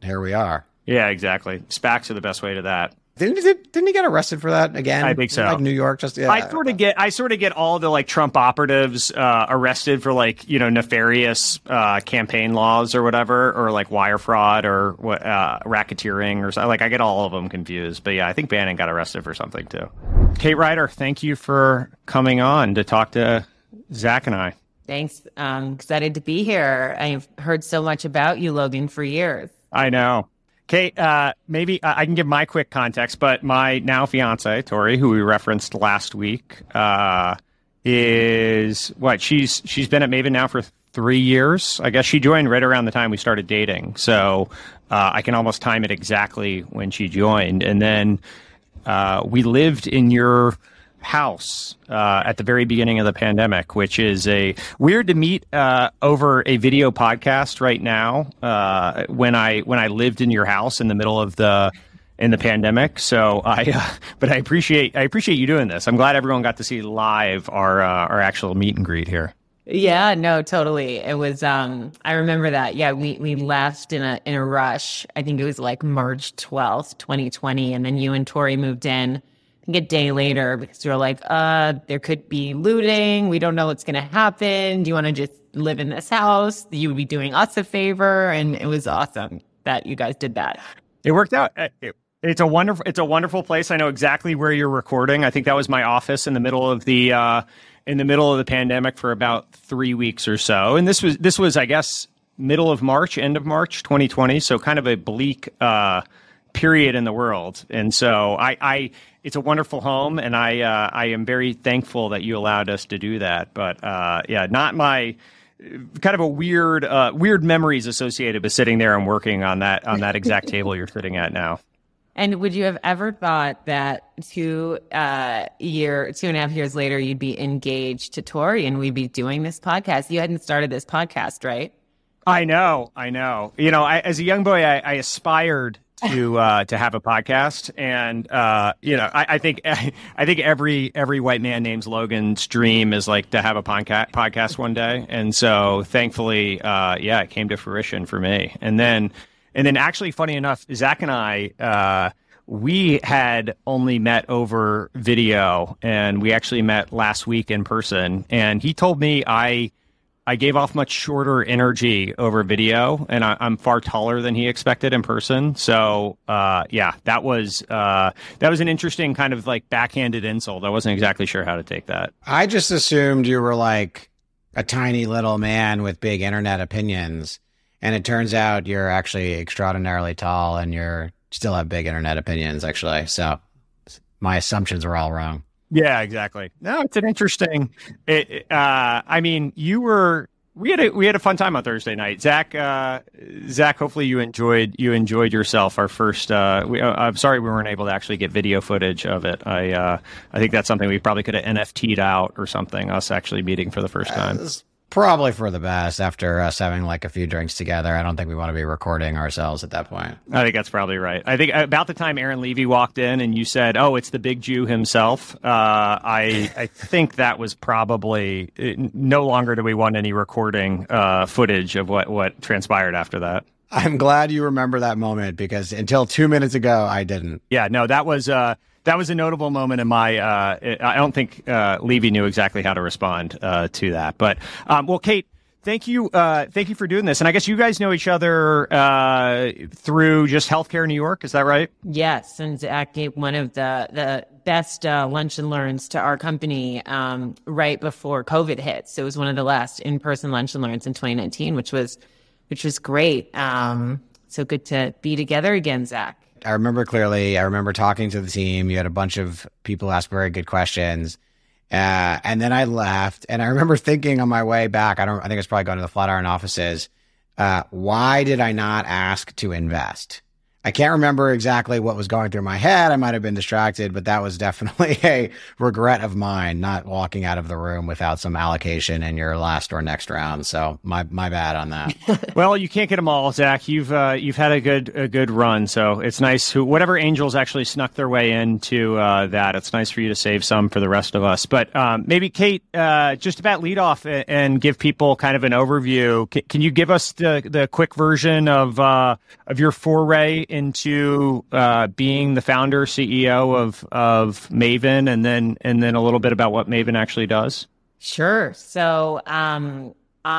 here we are.
Yeah, exactly. SPACs are the best way to that.
Didn't he, didn't he get arrested for that again?
I think so.
Like New York, just yeah.
I sort of get, I sort of get all the like Trump operatives uh, arrested for like you know nefarious uh, campaign laws or whatever, or like wire fraud or uh, racketeering or something. Like I get all of them confused. But yeah, I think Bannon got arrested for something too. Kate Ryder, thank you for coming on to talk to Zach and I.
Thanks. I'm excited to be here. I've heard so much about you, Logan, for years.
I know. Kate, uh, maybe uh, I can give my quick context, but my now fiance, Tori, who we referenced last week, uh, is what she's she's been at Maven now for three years. I guess she joined right around the time we started dating. So uh, I can almost time it exactly when she joined. And then uh, we lived in your house uh, at the very beginning of the pandemic, which is a weird to meet uh, over a video podcast right now. Uh, when I when I lived in your house in the middle of the in the pandemic, so I uh, but I appreciate I appreciate you doing this. I'm glad everyone got to see live our uh, our actual meet and greet here.
Yeah, no, totally. It was. Um, I remember that. Yeah, we we left in a in a rush. I think it was like March twelfth, twenty twenty, and then you and Tori moved in. I think a day later, because we were like, uh, there could be looting. We don't know what's going to happen. Do you want to just live in this house? You would be doing us a favor. And it was awesome that you guys did that.
It worked out. It, it's a wonderful, it's a wonderful place. I know exactly where you're recording. I think that was my office in the middle of the, uh, in the middle of the pandemic for about three weeks or so. And this was, this was, I guess, middle of March, end of March, twenty twenty. So kind of a bleak, uh, period in the world. And so I, I, it's a wonderful home, and I uh, I am very thankful that you allowed us to do that. But uh, yeah, not my kind of a weird uh, weird memories associated with sitting there and working on that on that exact table you're sitting at now.
And would you have ever thought that two uh, year two and a half years later you'd be engaged to Tori and we'd be doing this podcast? You hadn't started this podcast, right?
I know, I know. You know, I, as a young boy, I, I aspired to uh, to have a podcast, and uh, you know, I, I think I think every every white man named Logan's dream is like to have a podca- podcast one day, and so thankfully, uh, yeah, it came to fruition for me. And then, and then, actually, funny enough, Zach and I, uh, we had only met over video, and we actually met last week in person. And he told me I. I gave off much shorter energy over video, and I, I'm far taller than he expected in person. So, uh, yeah, that was uh, that was an interesting kind of like backhanded insult. I wasn't exactly sure how to take that.
I just assumed you were like a tiny little man with big internet opinions, and it turns out you're actually extraordinarily tall, and you're still have big internet opinions, actually. So my assumptions were all wrong.
Yeah, exactly. No, it's an interesting. It, uh, I mean, you were. We had a we had a fun time on Thursday night. Zach, uh, Zach. Hopefully, you enjoyed you enjoyed yourself. Our first. Uh, we, uh, I'm sorry we weren't able to actually get video footage of it. I uh, I think that's something we probably could have N F T'd out or something. Us actually meeting for the first time.
Uh, Probably for the best after us having like a few drinks together. I don't think we want to be recording ourselves at that point.
I think that's probably right. I think about the time Aaron Levy walked in and you said, oh, it's the big Jew himself. Uh, I I think that was probably it, no longer do we want any recording uh, footage of what, what transpired after that.
I'm glad you remember that moment because until two minutes ago, I didn't.
Yeah, no, that was uh, that was a notable moment in my. Uh, I don't think uh, Levy knew exactly how to respond uh, to that. But um, well, Kate, thank you, uh, thank you for doing this. And I guess you guys know each other uh, through just Healthcare New York. Is that right?
Yes, and Zach gave one of the the best uh, lunch and learns to our company um, right before COVID hit. So it was one of the last in person lunch and learns in twenty nineteen, which was. which was great. Um, so good to be together again, Zach.
I remember clearly. I remember talking to the team. You had a bunch of people ask very good questions. Uh, and then I left. And I remember thinking on my way back, I don't, I think I was probably going to the Flatiron offices. Uh, why did I not ask to invest? I can't remember exactly what was going through my head. I might have been distracted, but that was definitely a regret of mine, not walking out of the room without some allocation in your last or next round. So my my bad on that.
Well, you can't get them all, Zach. You've uh, you've had a good a good run, so it's nice. Who whatever angels actually snuck their way into uh, that, it's nice for you to save some for the rest of us. But um, maybe Kate, uh, just about lead off and, and give people kind of an overview. C- can you give us the the quick version of uh, of your foray into uh, being the founder, C E O of of Maven, and then and then a little bit about what Maven actually does?
Sure. So um,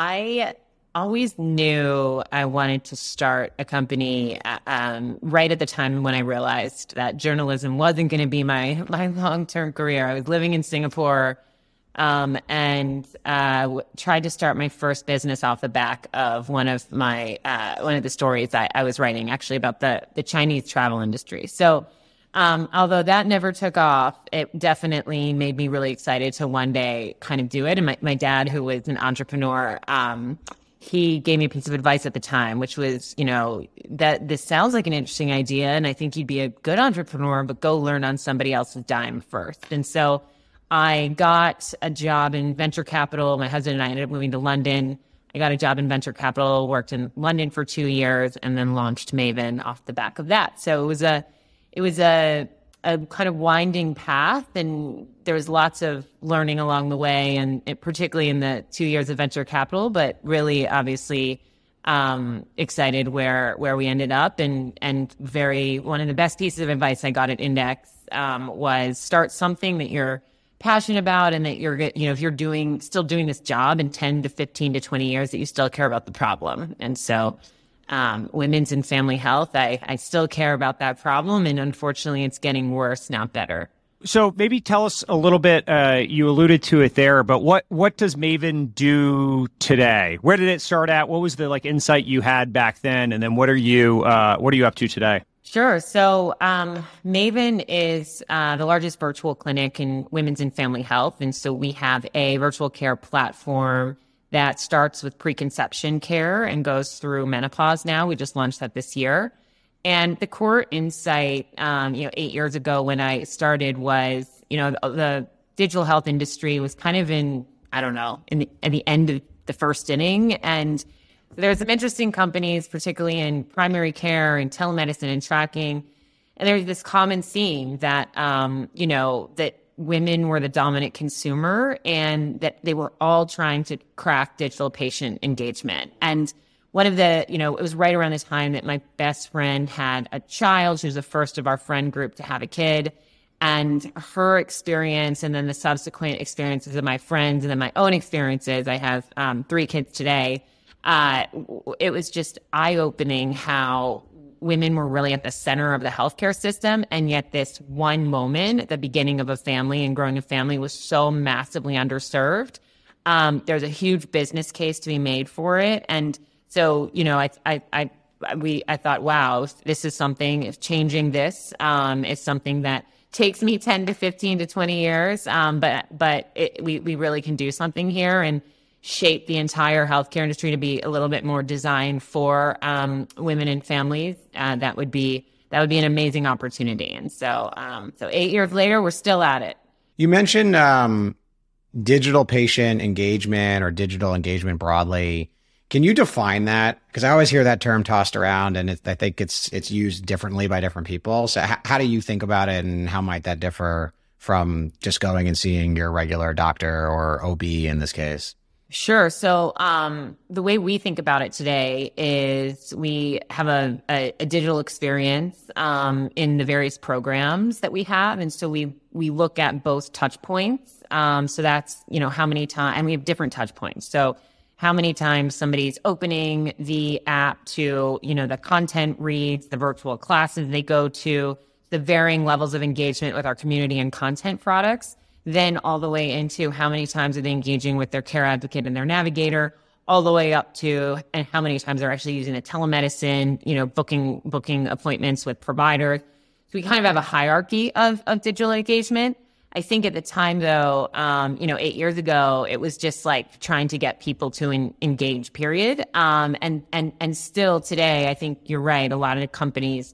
I always knew I wanted to start a company um, right at the time when I realized that journalism wasn't going to be my my long term career. I was living in Singapore. Um, and uh, w- tried to start my first business off the back of one of my uh, one of the stories I, I was writing, actually about the the Chinese travel industry. So, um, although that never took off, it definitely made me really excited to one day kind of do it. And my, my dad, who was an entrepreneur, um, he gave me a piece of advice at the time, which was, you know, that this sounds like an interesting idea, and I think you'd be a good entrepreneur, but go learn on somebody else's dime first. And so I got a job in venture capital. My husband and I ended up moving to London. I got a job in venture capital, worked in London for two years, and then launched Maven off the back of that. So it was a, it was a, a kind of winding path, and there was lots of learning along the way, and it, particularly in the two years of venture capital. But really, obviously, um, excited where where we ended up, and and very one of the best pieces of advice I got at Index um, was start something that you're passionate about, and that you're, you know, if you're doing, still doing this job in ten to fifteen to twenty years, that you still care about the problem. And so, um, women's and family health, I, I still care about that problem. And unfortunately, it's getting worse, not better.
So maybe tell us a little bit, uh, you alluded to it there, but what, what does Maven do today? Where did it start at? What was the like insight you had back then? And then what are you, uh, what are you up to today?
Sure. So um, Maven is uh, the largest virtual clinic in women's and family health. And so we have a virtual care platform that starts with preconception care and goes through menopause now. We just launched that this year. And the core insight, um, you know, eight years ago when I started was, you know, the, the digital health industry was kind of in, I don't know, in the, at the end of the first inning. And there's some interesting companies, particularly in primary care and telemedicine and tracking. And there's this common theme that, um, you know, that women were the dominant consumer and that they were all trying to crack digital patient engagement. And one of the, you know, it was right around the time that my best friend had a child. She was the first of our friend group to have a kid. And her experience and then the subsequent experiences of my friends and then my own experiences, I have um, three kids today. Uh, it was just eye-opening how women were really at the center of the healthcare system. And yet this one moment at the beginning of a family and growing a family was so massively underserved. Um, there's a huge business case to be made for it. And so, you know, I, I, I, we, I thought, wow, this is something, if changing this um, is something that takes me ten to fifteen to twenty years. Um, but, but it, we, we really can do something here. And shape the entire healthcare industry to be a little bit more designed for um, women and families. Uh, that would be that would be an amazing opportunity. And so, um, so eight years later, we're still at it.
You mentioned um, digital patient engagement or digital engagement broadly. Can you define that? Because I always hear that term tossed around, and it's, I think it's it's used differently by different people. So, h- how do you think about it, and how might that differ from just going and seeing your regular doctor or O B in this case?
Sure. So um, the way we think about it today is we have a, a, a digital experience um, in the various programs that we have. And so we we look at both touch points. Um, so that's, you know, how many times, and we have different touch points. So how many times somebody's opening the app to, you know, the content reads, the virtual classes they go to, the varying levels of engagement with our community and content products. Then all the way into how many times are they engaging with their care advocate and their navigator, all the way up to and how many times they're actually using the telemedicine, you know, booking booking appointments with providers. So we kind of have a hierarchy of, of digital engagement. I think at the time, though, um, you know, eight years ago, it was just like trying to get people to en- engage, period. Um, and and and still today, I think you're right. A lot of the companies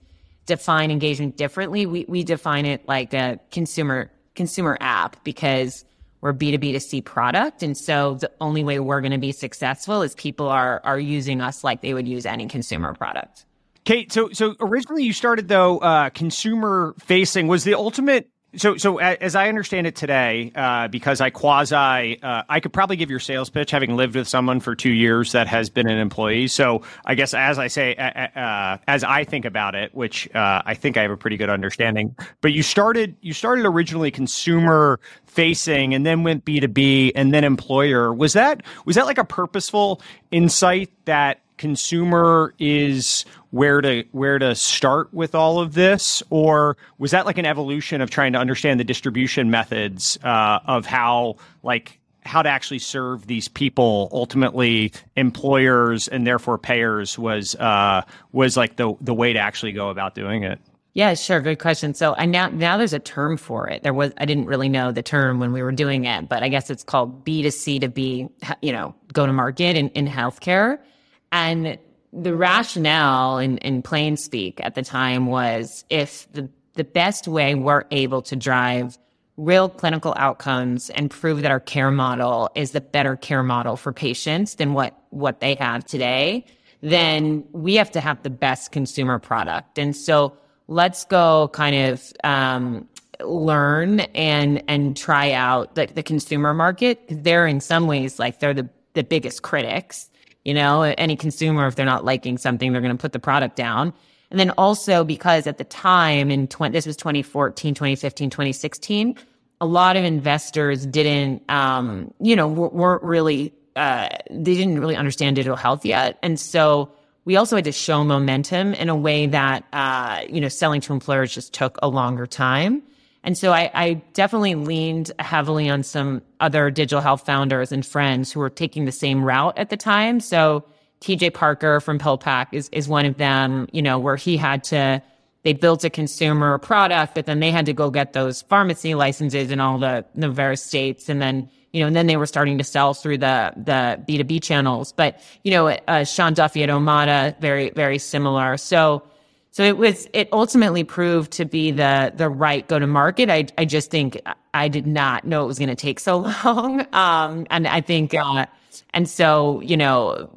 define engagement differently. We we define it like a consumer consumer app because we're B two B to C product. And so the only way we're going to be successful is people are are using us like they would use any consumer product.
Kate, so so originally you started though uh, consumer facing. Was the ultimate so so as I understand it today, uh, because I quasi uh, I could probably give your sales pitch having lived with someone for two years that has been an employee. So I guess as I say, uh, uh, as I think about it, which uh, I think I have a pretty good understanding. But you started you started originally consumer facing and then went B two B and then employer. Was that was that like a purposeful insight that consumer is where to where to start with all of this, or was that like an evolution of trying to understand the distribution methods uh, of how like how to actually serve these people, ultimately employers and therefore payers was uh, was like the the way to actually go about doing it?
Yeah, sure. Good question. So I now now there's a term for it. There was I didn't really know the term when we were doing it, but I guess it's called B to C to B, you know, go to market in, in healthcare. And the rationale in, in plain speak at the time was if the, the best way we're able to drive real clinical outcomes and prove that our care model is the better care model for patients than what, what they have today, then we have to have the best consumer product. And so let's go kind of um, learn and and try out the, the consumer market. They're in some ways like they're the, the biggest critics. You know, any consumer, if they're not liking something, they're going to put the product down. And then also because at the time in twenty, this was twenty fourteen, twenty fifteen, twenty sixteen, a lot of investors didn't, um, you know, weren't really, uh, they didn't really understand digital health yet. And so we also had to show momentum in a way that, uh, you know, selling to employers just took a longer time. And so I, I definitely leaned heavily on some other digital health founders and friends who were taking the same route at the time. So T J Parker from PillPack is, is one of them, you know, where he had to, they built a consumer product, but then they had to go get those pharmacy licenses in all the, the various states. And then, you know, and then they were starting to sell through the, the B two B channels. But, you know, uh, Sean Duffy at Omada, very, very similar. So, So it was, it ultimately proved to be the, the right go-to-market. I, I just think I did not know it was going to take so long. Um, and I think, uh, and so, you know,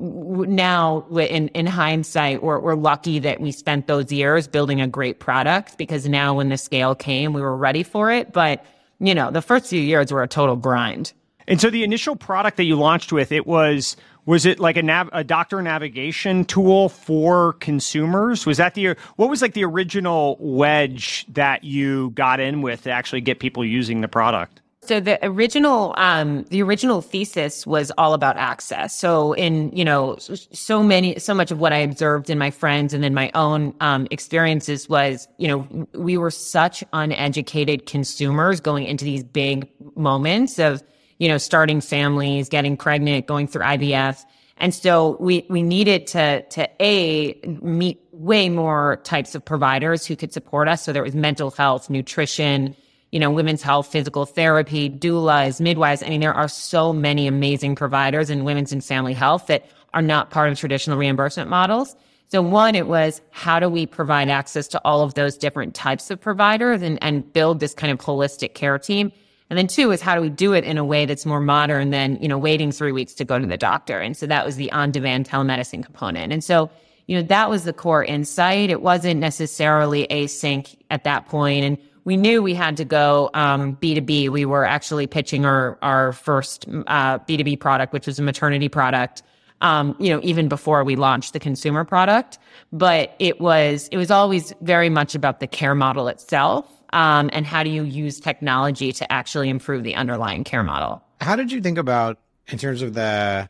now in, in hindsight, we're, we're lucky that we spent those years building a great product because now when the scale came, we were ready for it. But, you know, the first few years were a total grind.
And so the initial product that you launched with, it was, was it like a, nav- a doctor navigation tool for consumers? Was that the, what was like the original wedge that you got in with to actually get people using the product?
So the original, um, the original thesis was all about access. So in, you know, so many, so much of what I observed in my friends and in my own, um, experiences was, you know, we were such uneducated consumers going into these big moments of, you know, starting families, getting pregnant, going through I V F. And so we, we needed to, to A, meet way more types of providers who could support us. So there was mental health, nutrition, you know, women's health, physical therapy, doulas, midwives. I mean, there are so many amazing providers in women's and family health that are not part of traditional reimbursement models. So one, it was how do we provide access to all of those different types of providers and, and build this kind of holistic care team. And then two is how do we do it in a way that's more modern than, you know, waiting three weeks to go to the doctor. And so that was the on-demand telemedicine component. And so, you know, that was the core insight. It wasn't necessarily async at that point. And we knew we had to go um, B two B. We were actually pitching our, our first uh, B two B product, which was a maternity product, um, you know, even before we launched the consumer product. But it was, it was always very much about the care model itself. Um, and how do you use technology to actually improve the underlying care model?
How did you think about, in terms of the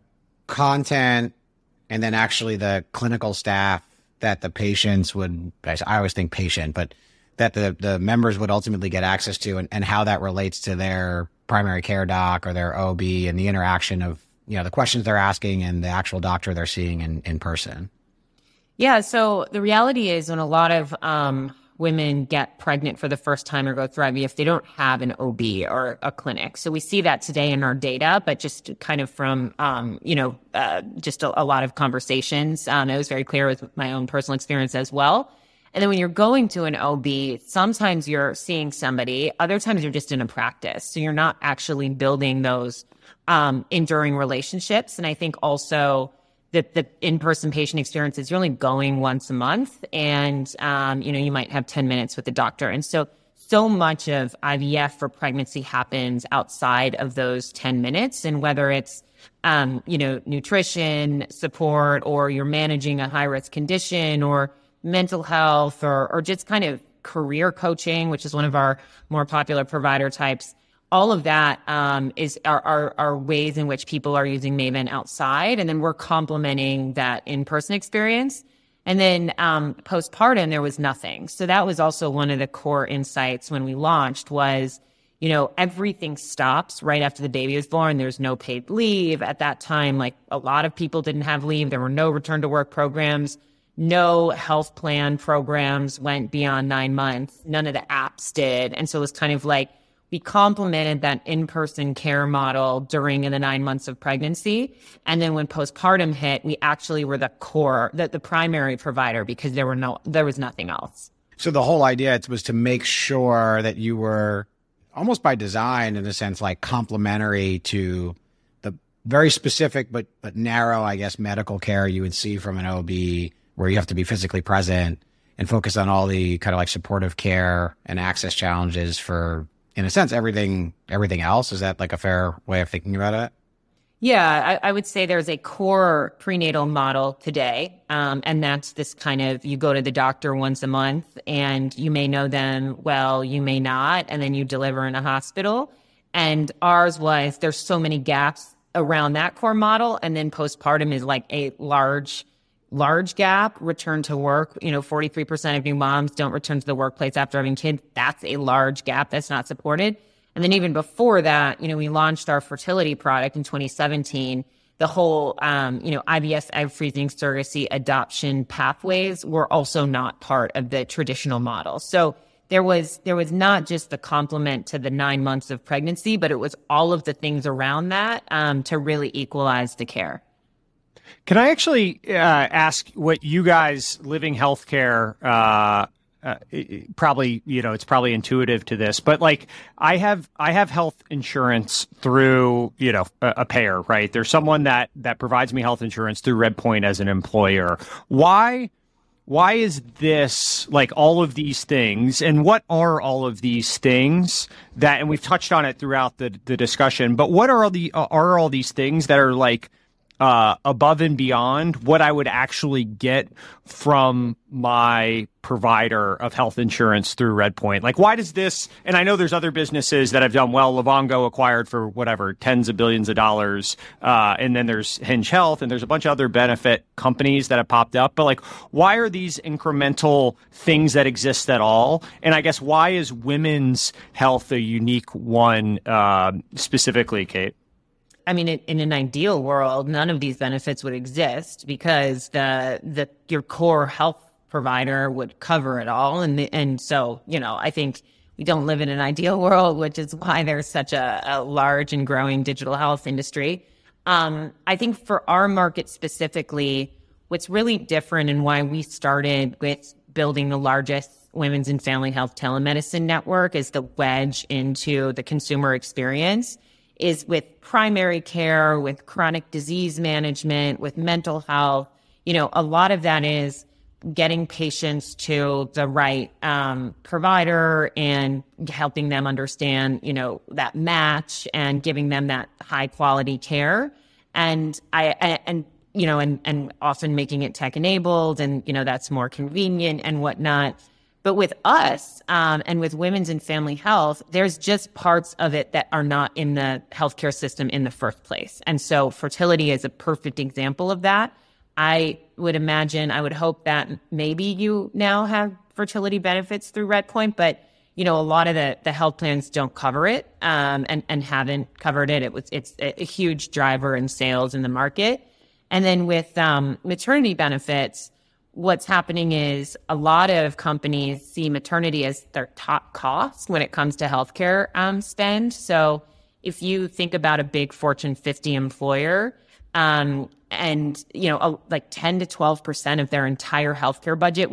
content and then actually the clinical staff that the patients would, I always think patient, but that the, the members would ultimately get access to, and, and how that relates to their primary care doc or their O B and the interaction of, you know, the questions they're asking and the actual doctor they're seeing in, in person?
Yeah. So the reality is when a lot of, um, women get pregnant for the first time or go through I V F, they don't have an O B or a clinic. So we see that today in our data, but just kind of from, um, you know, uh, just a, a lot of conversations. Um, it was very clear with my own personal experience as well. And then when you're going to an O B, sometimes you're seeing somebody, other times you're just in a practice. So you're not actually building those um, enduring relationships. And I think also that the in-person patient experience is you're only going once a month, and um, you know, you might have ten minutes with the doctor. And so, so much of I V F for pregnancy happens outside of those ten minutes. And whether it's um, you know, nutrition support, or you're managing a high-risk condition, or mental health, or or just kind of career coaching, which is one of our more popular provider types. All of that um, is are, are are ways in which people are using Maven outside, and then we're complementing that in-person experience. And then um, postpartum, there was nothing. So that was also one of the core insights when we launched was, you know, everything stops right after the baby is born. There's no paid leave at that time. Like, a lot of people didn't have leave. There were no return to work programs. No health plan programs went beyond nine months. None of the apps did. And so it was kind of like we complemented that in-person care model during the nine months of pregnancy. And then when postpartum hit, we actually were the core, the, the primary provider, because there were no, there was nothing else.
So the whole idea was to make sure that you were almost by design, in a sense, like complementary to the very specific but but narrow, I guess, medical care you would see from an O B, where you have to be physically present and focus on all the kind of like supportive care and access challenges for, in a sense, everything everything else. Is that like a fair way of thinking about it?
Yeah, I, I would say there's a core prenatal model today, um, and that's this kind of, you go to the doctor once a month, and you may know them well, you may not, and then you deliver in a hospital. And ours was, there's so many gaps around that core model, and then postpartum is like a large large gap. Return to work, you know, forty-three percent of new moms don't return to the workplace after having kids. That's a large gap that's not supported. And then even before that, you know, we launched our fertility product in twenty seventeen. The whole, um, you know, I V S, egg freezing, surrogacy, adoption pathways were also not part of the traditional model. So there was there was not just the complement to the nine months of pregnancy, but it was all of the things around that um, to really equalize the care.
Can I actually uh, ask what you guys living healthcare, uh, uh, probably, you know, it's probably intuitive to this, but like I have, I have health insurance through, you know, a, a payer, right? There's someone that, that provides me health insurance through Redpoint as an employer. Why, why is this like all of these things, and what are all of these things that, and we've touched on it throughout the, the discussion, but what are all the, are all these things that are like, Uh, above and beyond what I would actually get from my provider of health insurance through Redpoint? Like, why does this, and I know there's other businesses that have done well, Livongo acquired for whatever, tens of billions of dollars, uh, and then there's Hinge Health, and there's a bunch of other benefit companies that have popped up, but like, why are these incremental things that exist at all? And I guess, why is women's health a unique one uh, specifically, Kate?
I mean, in an ideal world, none of these benefits would exist, because the the your core health provider would cover it all. And the, and so, you know, I think we don't live in an ideal world, which is why there's such a, a large and growing digital health industry. Um, I think for our market specifically, what's really different and why we started with building the largest women's and family health telemedicine network is the wedge into the consumer experience is with primary care, with chronic disease management, with mental health. You know, a lot of that is getting patients to the right um, provider and helping them understand, you know, that match and giving them that high quality care. And I, I and, you know, and, and often making it tech enabled, and, you know, that's more convenient and whatnot. But with us um, and with women's and family health, there's just parts of it that are not in the healthcare system in the first place. And so fertility is a perfect example of that. I would imagine, I would hope that maybe you now have fertility benefits through Redpoint, but you know, a lot of the, the health plans don't cover it um, and, and haven't covered it. It was It's a, a huge driver in sales in the market. And then with um, maternity benefits, what's happening is a lot of companies see maternity as their top cost when it comes to healthcare um, spend. So if you think about a big Fortune fifty employer, um, and, you know, a, like ten to twelve percent of their entire healthcare budget, which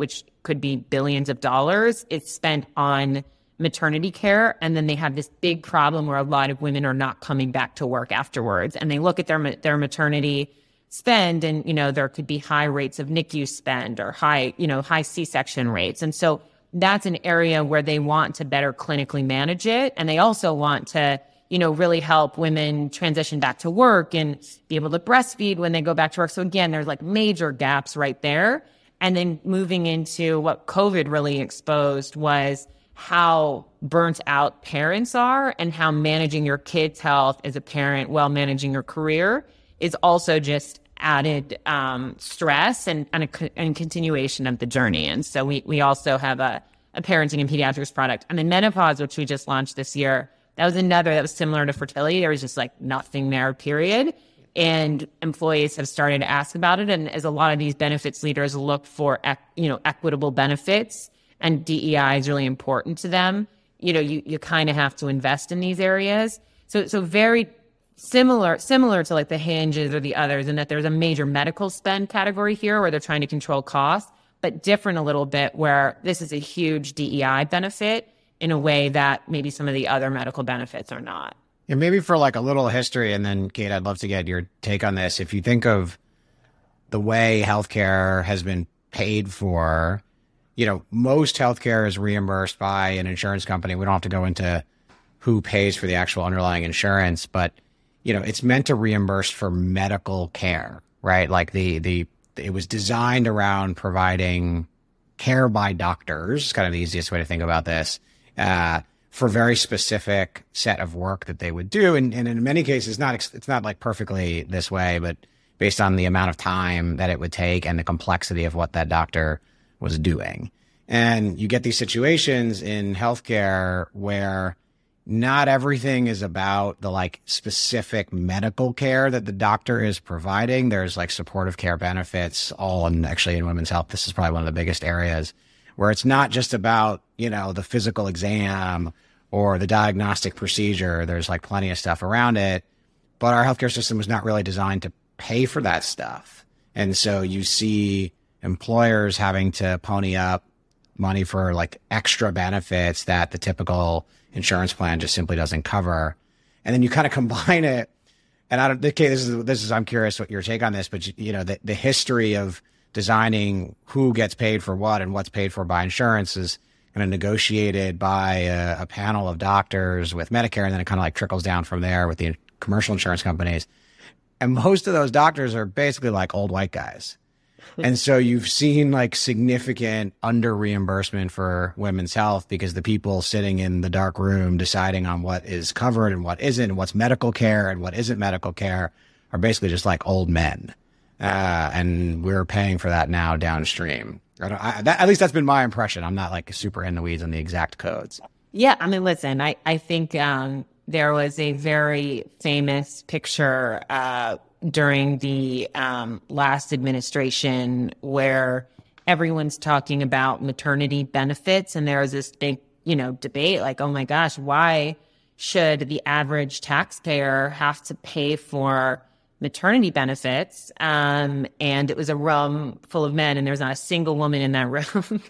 could be billions of dollars is spent on maternity care. And then they have this big problem where a lot of women are not coming back to work afterwards. And they look at their their maternity spend, and, you know, there could be high rates of N I C U spend or high, you know, high C-section rates. And so that's an area where they want to better clinically manage it. And they also want to, you know, really help women transition back to work and be able to breastfeed when they go back to work. So again, there's like major gaps right there. And then moving into what COVID really exposed was how burnt out parents are, and how managing your kids' health as a parent while managing your career is also just added um, stress and, and a and continuation of the journey. And so we, we also have a, a parenting and pediatrics product. And then menopause, which we just launched this year, that was another that was similar to fertility. There was just like nothing there, period. And employees have started to ask about it. And as a lot of these benefits leaders look for, you know, equitable benefits, and D E I is really important to them, you know, you, you kind of have to invest in these areas. So, so very similar, similar to like the Hinges or the others, in that there's a major medical spend category here where they're trying to control costs, but different a little bit where this is a huge D E I benefit in a way that maybe some of the other medical benefits are not.
Yeah, maybe for like a little history, and then Kate, I'd love to get your take on this. If you think of the way healthcare has been paid for, you know, most healthcare is reimbursed by an insurance company. We don't have to go into who pays for the actual underlying insurance, but, you know, it's meant to reimburse for medical care, right? Like the, the, it was designed around providing care by doctors. It's kind of the easiest way to think about this, uh, for a very specific set of work that they would do. And, and in many cases, not, it's not like perfectly this way, but based on the amount of time that it would take and the complexity of what that doctor was doing. And you get these situations in healthcare where not everything is about the like specific medical care that the doctor is providing. There's like supportive care benefits, all and actually in women's health, this is probably one of the biggest areas where it's not just about, you know, the physical exam or the diagnostic procedure. There's like plenty of stuff around it, but our healthcare system was not really designed to pay for that stuff. And so you see employers having to pony up money for like extra benefits that the typical insurance plan just simply doesn't cover. And then you kind of combine it. And I don't, okay, this is, this is, I'm curious what your take on this, but you, you know, the, the history of designing who gets paid for what and what's paid for by insurance is kind of negotiated by a, a panel of doctors with Medicare. And then it kind of like trickles down from there with the commercial insurance companies. And most of those doctors are basically like old white guys. And so you've seen like significant under reimbursement for women's health because the people sitting in the dark room deciding on what is covered and what isn't, and what's medical care and what isn't medical care are basically just like old men. Uh, and we're paying for that now downstream. I don't, I, that, at least that's been my impression. I'm not like super in the weeds on the exact codes.
Yeah. I mean, listen, I, I think um, there was a very famous picture uh during the um, last administration where everyone's talking about maternity benefits. And there was this big, you know, debate like, oh my gosh, why should the average taxpayer have to pay for maternity benefits? Um, and it was a room full of men and there was not a single woman in that room.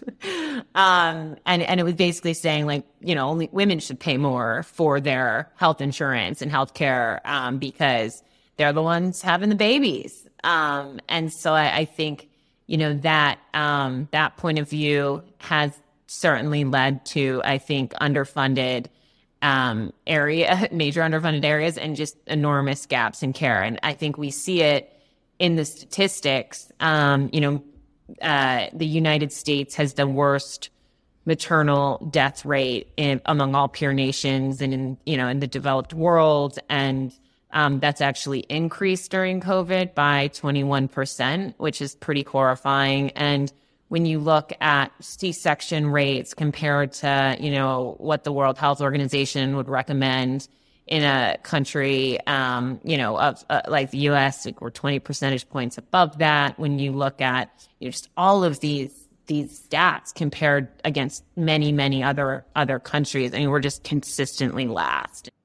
um, and, and it was basically saying like, you know, only women should pay more for their health insurance and healthcare um, because they're the ones having the babies. Um, and so I, I think, you know, that um, that point of view has certainly led to, I think, underfunded um, area, major underfunded areas and just enormous gaps in care. And I think we see it in the statistics. Um, you know, uh, the United States has the worst maternal death rate in, among all peer nations and in, you know, in the developed world. And Um, that's actually increased during COVID by twenty-one percent, which is pretty horrifying. And when you look at C-section rates compared to, you know, what the World Health Organization would recommend in a country, um, you know, of uh, like the U S, like we're twenty percentage points above that. When you look at, you know, just all of these these stats compared against many, many other other countries, I mean, we're just consistently last.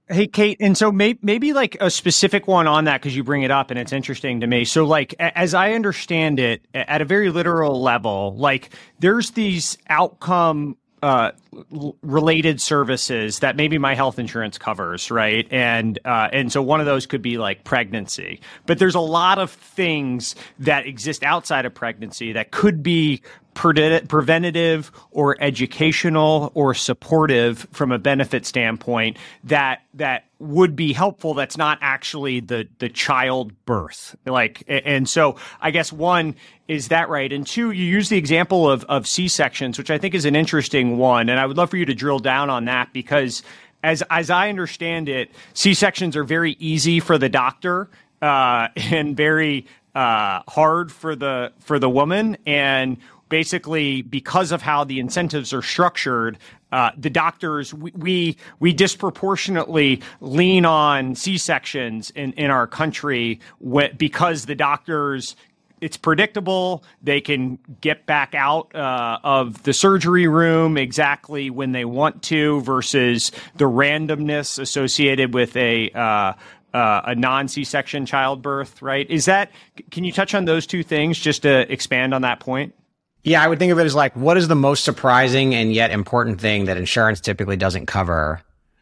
Hey, Kate, and so may, maybe like a specific one on that because you bring it up and it's interesting to me. So like, as I understand it, at a very literal level, like there's these outcome uh, related services that maybe my health insurance covers, right? And uh, and so one of those could be like pregnancy. But there's a lot of things that exist outside of pregnancy that could be pre- preventative or educational or supportive from a benefit standpoint that that would be helpful. That's not actually the the childbirth. Like, and so I guess one, is that right? And two, you use the example of of C-sections, which I think is an interesting one. And I would love for you to drill down on that because as as I understand it, C-sections are very easy for the doctor uh, and very uh, hard for the for the woman. And basically, because of how the incentives are structured, uh, the doctors, we, we we disproportionately lean on C-sections in, in our country wh- because the doctors, it's predictable. They can get back out uh, of the surgery room exactly when they want to versus the randomness associated with a uh, uh, a non-C-section childbirth, right? Is that, can you touch on those two things just to expand on that point?
Yeah, I would think of it as like, what is the most surprising and yet important thing that insurance typically doesn't cover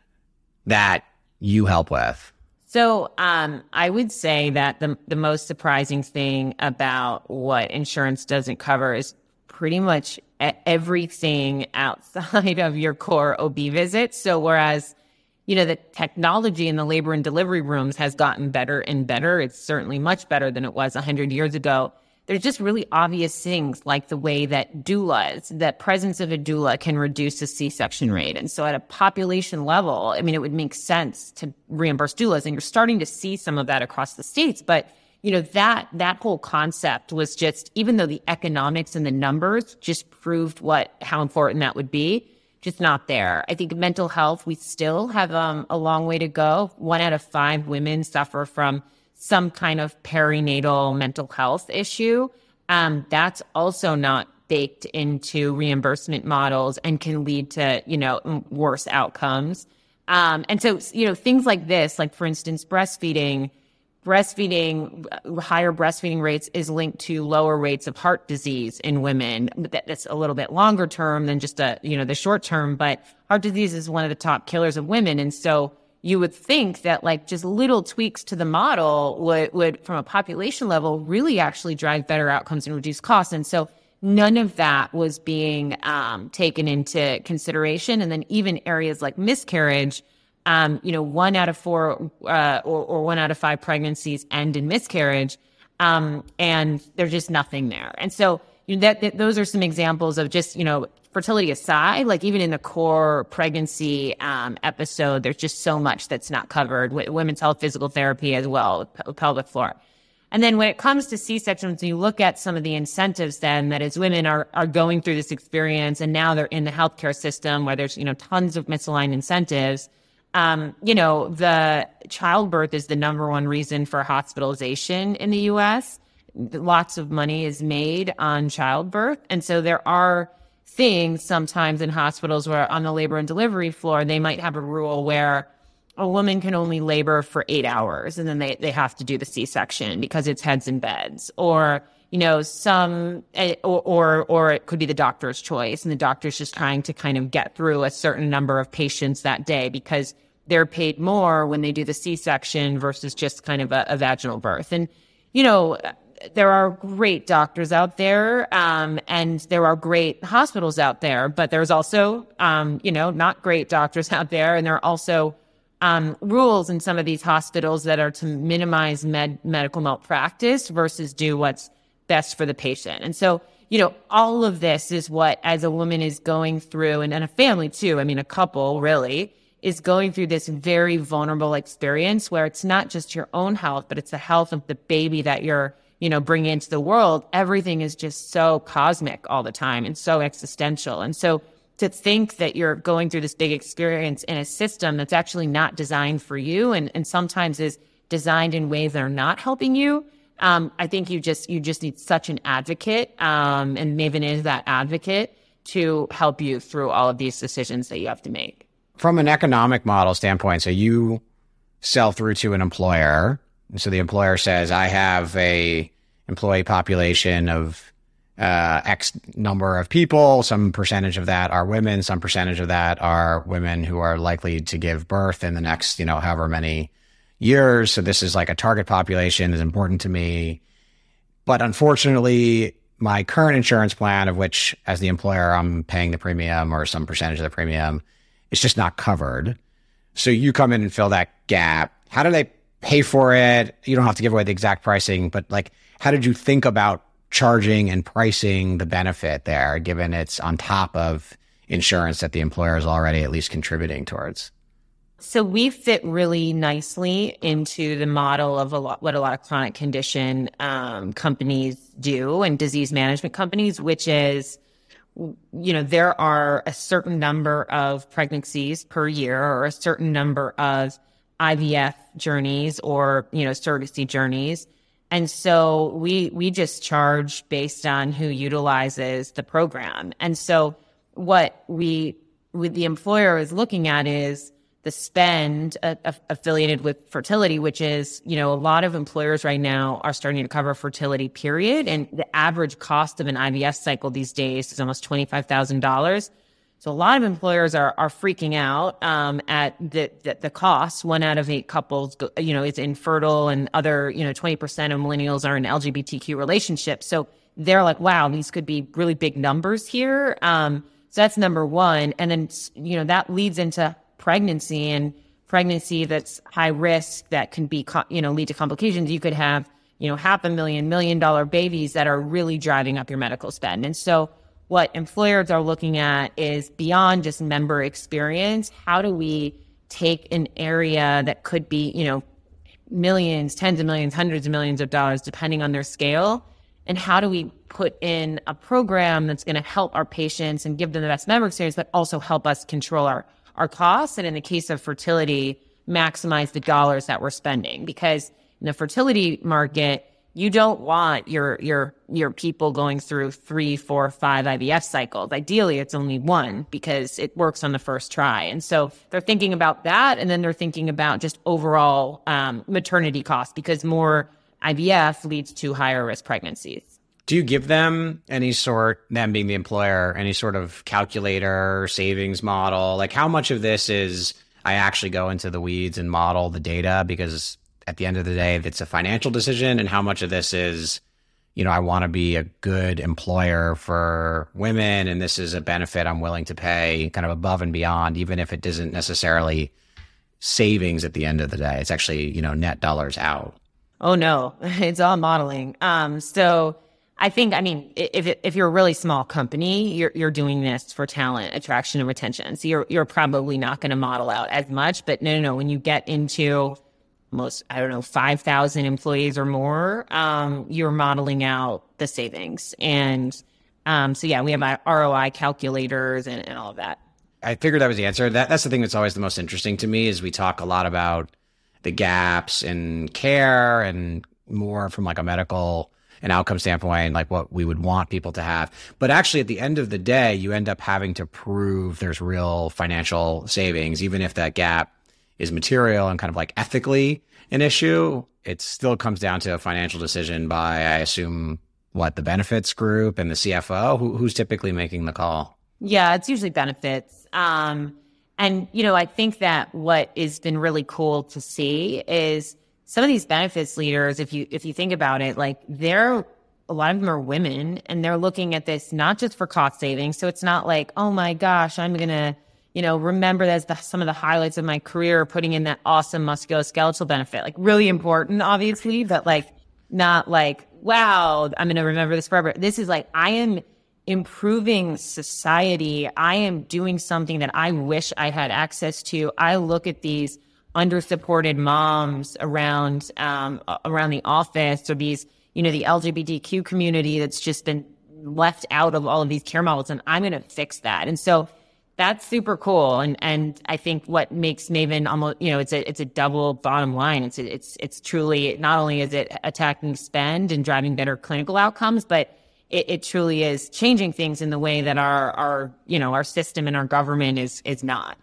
that you help with?
So um, I would say that the the most surprising thing about what insurance doesn't cover is pretty much everything outside of your core O B visits. So whereas, you know, the technology in the labor and delivery rooms has gotten better and better, it's certainly much better than it was one hundred years ago. There's just really obvious things like the way that doulas, the presence of a doula can reduce the C-section rate. And so at a population level, I mean, it would make sense to reimburse doulas. And you're starting to see some of that across the states. But, you know, that that whole concept was just, even though the economics and the numbers just proved what how important that would be, just not there. I think mental health, we still have um, a long way to go. One out of five women suffer from some kind of perinatal mental health issue. Um, that's also not baked into reimbursement models and can lead to, you know, worse outcomes. Um, and so, you know, things like this, like for instance, breastfeeding, breastfeeding, higher breastfeeding rates is linked to lower rates of heart disease in women. That's a little bit longer term than just a, you know, the short term, but heart disease is one of the top killers of women. And so you would think that like just little tweaks to the model would, would from a population level, really actually drive better outcomes and reduce costs. And so none of that was being um, taken into consideration. And then even areas like miscarriage, um, you know, one out of four uh, or, or one out of five pregnancies end in miscarriage. Um, and there's just nothing there. And so you know, that, that those are some examples of just, you know, fertility aside, like even in the core pregnancy um, episode, there's just so much that's not covered. W- women's health, physical therapy as well, p- pelvic floor. And then when it comes to C-sections, you look at some of the incentives then that as women are, are going through this experience and now they're in the healthcare system where there's, you know, tons of misaligned incentives. Um, you know, the childbirth is the number one reason for hospitalization in the U S. Lots of money is made on childbirth. And so there are things sometimes in hospitals where on the labor and delivery floor, they might have a rule where a woman can only labor for eight hours and then they, they have to do the C-section because it's heads in beds, or, you know, some, or, or, or it could be the doctor's choice and the doctor's just trying to kind of get through a certain number of patients that day because they're paid more when they do the C-section versus just kind of a, a vaginal birth. And, you know, there are great doctors out there, um, and there are great hospitals out there, but there's also, um, you know, not great doctors out there. And there are also um, rules in some of these hospitals that are to minimize med- medical malpractice versus do what's best for the patient. And so, you know, all of this is what, as a woman is going through, and, and a family too, I mean, a couple really, is going through this very vulnerable experience where it's not just your own health, but it's the health of the baby that you're, you know, bring into the world. Everything is just so cosmic all the time and so existential. And so to think that you're going through this big experience in a system that's actually not designed for you and, and sometimes is designed in ways that are not helping you, um, I think you just you just need such an advocate, um, and Maven is that advocate to help you through all of these decisions that you have to make.
from an economic model standpoint, so you sell through to an employer. So the employer says, I have a employee population of uh, X number of people. Some percentage of that are women. Some percentage of that are women who are likely to give birth in the next, you know, however many years. So this is like a target population is important to me. But unfortunately, my current insurance plan, of which as the employer, I'm paying the premium or some percentage of the premium, it's just not covered. So you come in and fill that gap. How do they pay for it? You don't have to give away the exact pricing, but like, how did you think about charging and pricing the benefit there, given it's on top of insurance that the employer is already at least contributing towards?
So we fit really nicely into the model of a lot, what a lot of chronic condition um, companies do and disease management companies, which is, you know, there are a certain number of pregnancies per year or a certain number of I V F journeys or, you know, surrogacy journeys. And so we we just charge based on who utilizes the program. And so what we, with the employer is looking at is the spend uh, affiliated with fertility, which is, you know, a lot of employers right now are starting to cover fertility, period. And the average cost of an I V F cycle these days is almost twenty-five thousand dollars. So a lot of employers are are freaking out um, at the, the the cost. One out of eight couples, you know, is infertile, and other, you know, twenty percent of millennials are in L G B T Q relationships. So they're like, wow, these could be really big numbers here. Um, so that's number one. And then, you know, that leads into pregnancy, and pregnancy that's high risk that can be, you know, lead to complications. You could have, you know, half a million, million dollar babies that are really driving up your medical spend. And so what employers are looking at is beyond just member experience. How do we take an area that could be, you know, millions, tens of millions, hundreds of millions of dollars, depending on their scale, and how do we put in a program that's going to help our patients and give them the best member experience, but also help us control our our costs, and in the case of fertility, maximize the dollars that we're spending. Because in the fertility market, you don't want your your your people going through three, four, five I V F cycles. Ideally, it's only one because it works on the first try. And so they're thinking about that, and then they're thinking about just overall um, maternity costs, because more I V F leads to higher risk pregnancies.
Do you give them any sort, them being the employer, any sort of calculator, savings model? Like, how much of this is I actually go into the weeds and model the data, because at the end of the day, it's a financial decision, and how much of this is, you know, I want to be a good employer for women, and this is a benefit I'm willing to pay kind of above and beyond, even if it isn't necessarily savings at the end of the day. It's actually, you know, net dollars out.
Oh, no, it's all modeling. Um, so I think, I mean, if if you're a really small company, you're you're doing this for talent attraction and retention. So you're you're probably not going to model out as much. But no, no, no. When you get into most, I don't know, five thousand employees or more, um, you're modeling out the savings. And um, so, yeah, we have R O I calculators and, and all of that.
I figured that was the answer. That that's the thing that's always the most interesting to me, is we talk a lot about the gaps in care and more from like a medical an outcome standpoint, like what we would want people to have. But actually, at the end of the day, you end up having to prove there's real financial savings, even if that gap is material and kind of like ethically an issue. It still comes down to a financial decision by, I assume, what, the benefits group and the C F O? Who, who's typically making the call?
Yeah, it's usually benefits. Um, and, you know, I think that what has been really cool to see is some of these benefits leaders, if you if you think about it, like they're, a lot of them are women, and they're looking at this not just for cost savings. So it's not like, oh my gosh, I'm going to, you know, remember that's the, some of the highlights of my career, putting in that awesome musculoskeletal benefit. Like really important, obviously, but like not like, wow, I'm going to remember this forever. This is like, I am improving society. I am doing something that I wish I had access to. I look at these under-supported moms around um, around the office, or these, you know, the L G B T Q community that's just been left out of all of these care models, and I'm going to fix that. And so that's super cool. And and I think what makes Maven almost, you know, it's a it's a double bottom line. It's a, it's it's truly, not only is it attacking spend and driving better clinical outcomes, but it, it truly is changing things in the way that our our you know our system and our government is is not.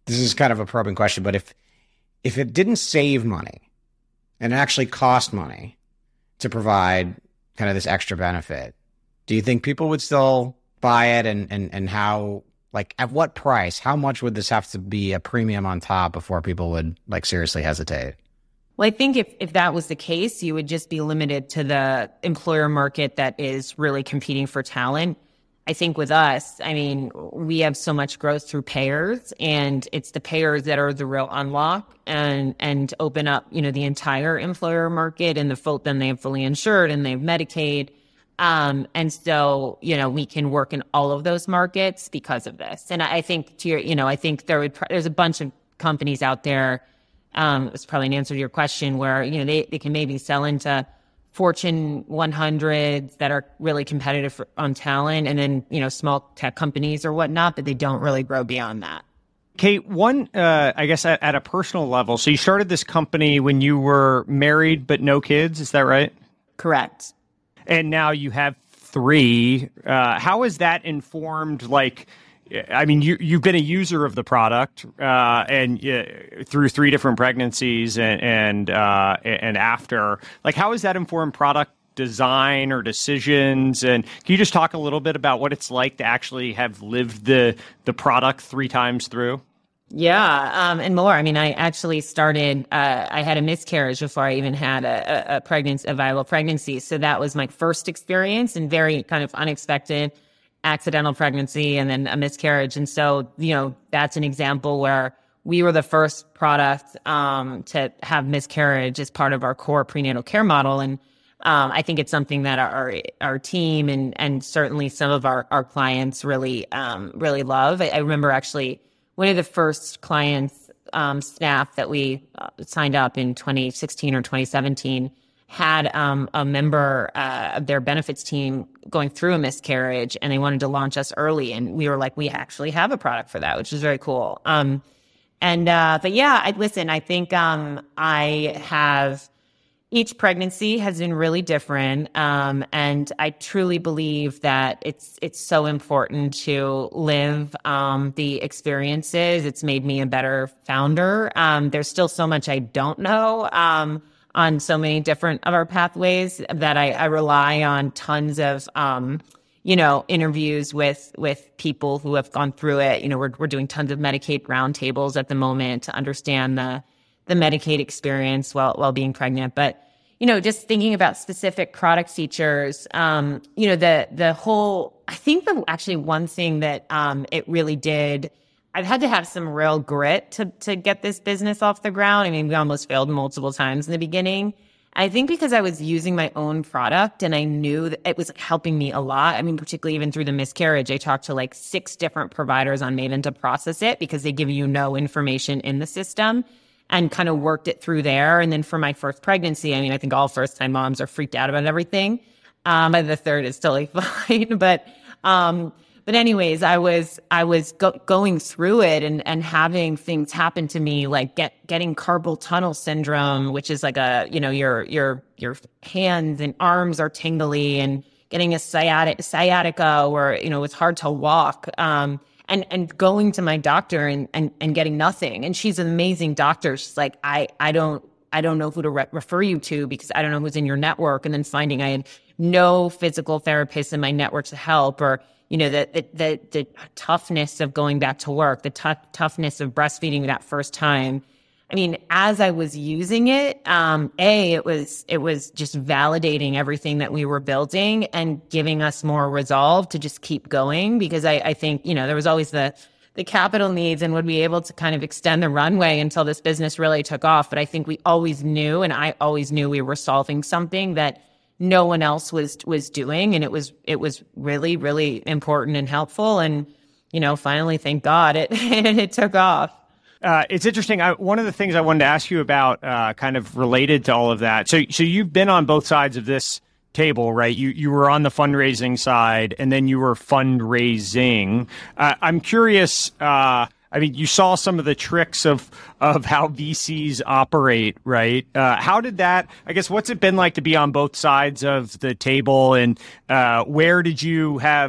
this is kind of a probing question, but if if it didn't save money and it actually cost money to provide kind of this extra benefit, do you think people would still buy it? And, and, and how, like, at what price, how much would this have to be a premium on top before people would like seriously hesitate?
Well, I think if, if that was the case, you would just be limited to the employer market that is really competing for talent. I think with us, I mean, we have so much growth through payers, and it's the payers that are the real unlock and and open up, you know, the entire employer market, and the folk then they have fully insured and they have Medicaid. Um, and so, you know, we can work in all of those markets because of this. And I, I think to your, you know, I think there would, there's a bunch of companies out there. Um, it's probably an answer to your question where, you know, they, they can maybe sell into Fortune one hundreds that are really competitive for, on talent, and then, you know, small tech companies or whatnot, but they don't really grow beyond that.
Kate, one, uh, I guess at, at a personal level, so you started this company when you were married but no kids, is that right?
Correct.
And now you have three. Uh, how has that informed, like, I mean, you, you've been a user of the product uh, and uh, through three different pregnancies and and, uh, and after. Like, how has that informed product design or decisions? And can you just talk a little bit about what it's like to actually have lived the the product three times through?
Yeah, um, and more. I mean, I actually started, uh, I had a miscarriage before I even had a, a, a pregnancy, a viable pregnancy. So that was my first experience, and very kind of unexpected. Accidental pregnancy and then a miscarriage. And so, you know, that's an example where we were the first product um, to have miscarriage as part of our core prenatal care model. And um, I think it's something that our our team and and certainly some of our, our clients really, um, really love. I, I remember actually one of the first clients, um, staff that we uh, signed up in twenty sixteen or twenty seventeen had um, a member uh, of their benefits team going through a miscarriage, and they wanted to launch us early. And we were like, we actually have a product for that, which is very cool. Um, and, uh, but yeah, I, listen, I think um, I have, each pregnancy has been really different. Um, and I truly believe that it's, it's so important to live um, the experiences. It's made me a better founder. Um, there's still so much I don't know. Um, on so many different of our pathways that I, I rely on tons of, um, you know, interviews with, with people who have gone through it. You know, we're, we're doing tons of Medicaid roundtables at the moment to understand the, the Medicaid experience while, while being pregnant. But, you know, just thinking about specific product features, um, you know, the, the whole, I think the actually one thing that, um, it really did, I've had to have some real grit to to get this business off the ground. I mean, we almost failed multiple times in the beginning. I think because I was using my own product and I knew that it was helping me a lot. I mean, particularly even through the miscarriage, I talked to like six different providers on Maven to process it because they give you no information in the system, and kind of worked it through there. And then for my first pregnancy, I mean, I think all first-time moms are freaked out about everything. Um, and the third is totally fine. But um But anyways, I was I was go- going through it and, and having things happen to me, like get getting carpal tunnel syndrome, which is like a, you know, your your your hands and arms are tingly, and getting a sciatic, sciatica where, you know, it's hard to walk, um, and and going to my doctor and, and, and getting nothing. And she's an amazing doctor. She's like, I, I don't I don't know who to re- refer you to because I don't know who's in your network. And then finding I had no physical therapists in my network to help, or you know, the, the, the, the toughness of going back to work, the t- toughness of breastfeeding that first time. I mean, as I was using it, um, A, it was, it was just validating everything that we were building and giving us more resolve to just keep going, because I, I think, you know, there was always the, the capital needs and would be able to kind of extend the runway until this business really took off. But I think we always knew, and I always knew we were solving something that no one else was was doing, and it was it was really really important and helpful. And you know, finally, thank God, it it took off.
Uh, it's interesting. I, one of the things I wanted to ask you about, uh, kind of related to all of that. So, so you've been on both sides of this table, right? You you were on the fundraising side, and then you were fundraising. Uh, I'm curious. Uh, I mean, you saw some of the tricks of of how V Cs operate, right? Uh, how did that, I guess, what's it been like to be on both sides of the table, and uh, where did you have